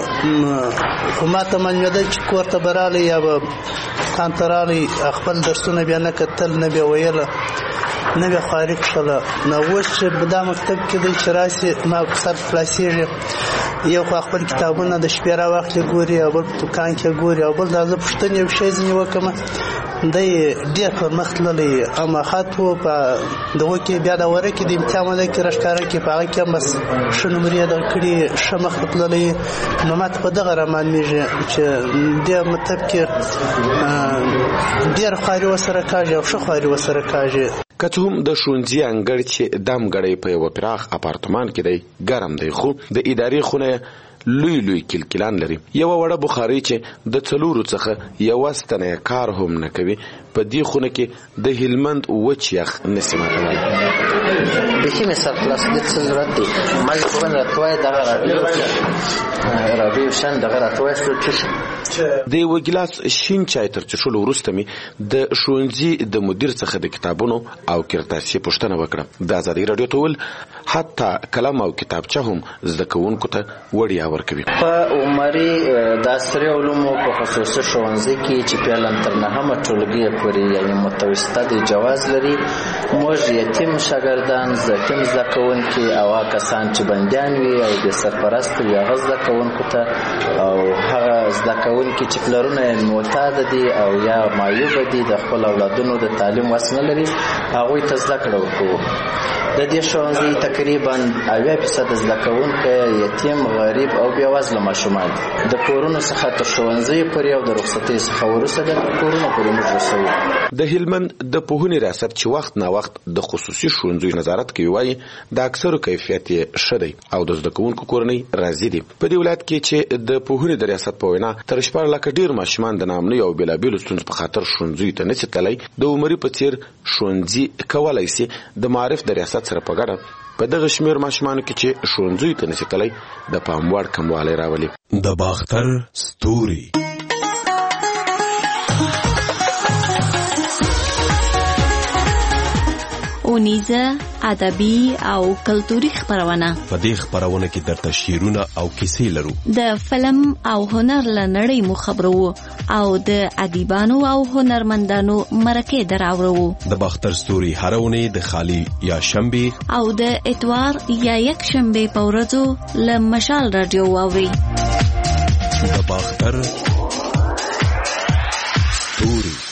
خو ما ته معلومېدل چې کور ته به راغلی یا به ځان ته راغلی خپل درسونه بیا نه کتل نه بیا ویله نه بیا خواري کښله. نو اوس چې دا مکتب کې دی چې راسي ما په سر خلاصېږي، یو خو خپل کتابونه د شپې راواخلې ګوري او بل په دوکان کې ګوري او بل دا زه پوښتنې یو شی ځینې وکړم دی ډېر پرمخ تللی اما خط و په دغو کې بیا د وره کې د امتحان وده کې راښکاره کې په هغه کې هم بس ښه نمرې یې درکړي ښه مخ ته تللی. نو ما ته په دغه رامعلومېږي چې دې مطلب کې ډېر خواري ورسره کاږي او ښه خواري ورسره کاږي. که څه هم د ښوونځي انګړ چې دم ګړی په یوه پراخ اپارتمان کې دی ګرم دی، خو د ادارې خونه لوی لوی کلکلان لري. یوه وړه بخارۍ چې د څلورو څخه یوه ستنه کار هم نه کوي، په دې خونه کې د هلمند وچ یخ نسي ماتولی. بیخي مې سر خلاص دې څه ضرورت دی؟ ما چې خو راته وایي دغه راډیو راډیو شان دغه راته وایي چې د یو ګلاس شین چای تر څښلو وروسته مې د ښوونځي د مدیر څخه د کتابونو او کرتاسي پوښتنه وکړه. د ازادي راډیو ټول حتی قلم او کتابچه هم زده کوونکو ته وړیا ورکوي. په عمري د عصري علومو په خصوصي ښوونځي کې چې پیلن تر نهمه ټولګي پورې یعنې متوسطه د جواز لري، موږ یتیم شاګردان، یتیم زده کوونکي او کسان چې بندیان وي او د سرپرست وي هغه زده کوونکو ته او هغه زده کوونکي چې پلرونه یې معتاد دي او یا معیوبه دي د خپل اولادونو د تعلیم وس نه لري هغوی ته زده کړه ورکوو. د دې ښوونځي تقریبا اویا فیصد زده کوونکي یتیم، غریب او بېوزله ماشومان دي. د کورونو څخه تر ښوونځي پورې او د رخصتۍ څخه وروسته د کورونو پورې موږ رسوو. د هلمند د پوهنې ریاست چې وخت نا وخت د خصوصي ښوونځیو نظارت کوي وایي د اکثرو کیفیت یې ښه دی او د زده کوونکو کورنۍ راضي دي. په دې ولایت کې چې د پوهنې د ریاست په وینا تر شپږ لکه ډېر ماشومان د ناامنیو او بېلابېلو ستونزو په خاطر ښوونځیو ته نشي تللی، د عمري په څېر ښوونځي کولی سي د معارف د ریاست سره په ګډه په دغه شمېر ماشومانو کې چې ښوونځیو ته نشي تللی د پام وړ کموالی راولي. د باختر ستوري اونیزه ادبي او کلتوري خبرونه. په دې خبرونه کې درته شعرونه او کیسې لرو. د فلم او هنر لنړۍ مو خبرو او د ادیبانو او هنرمندانو مرکه دراورو. د باختر ستوري هرونه د خالی یا شنبه او د اتوار یا یک شنبه په ورځو له مشال رادیو واوري. د باختر ستوري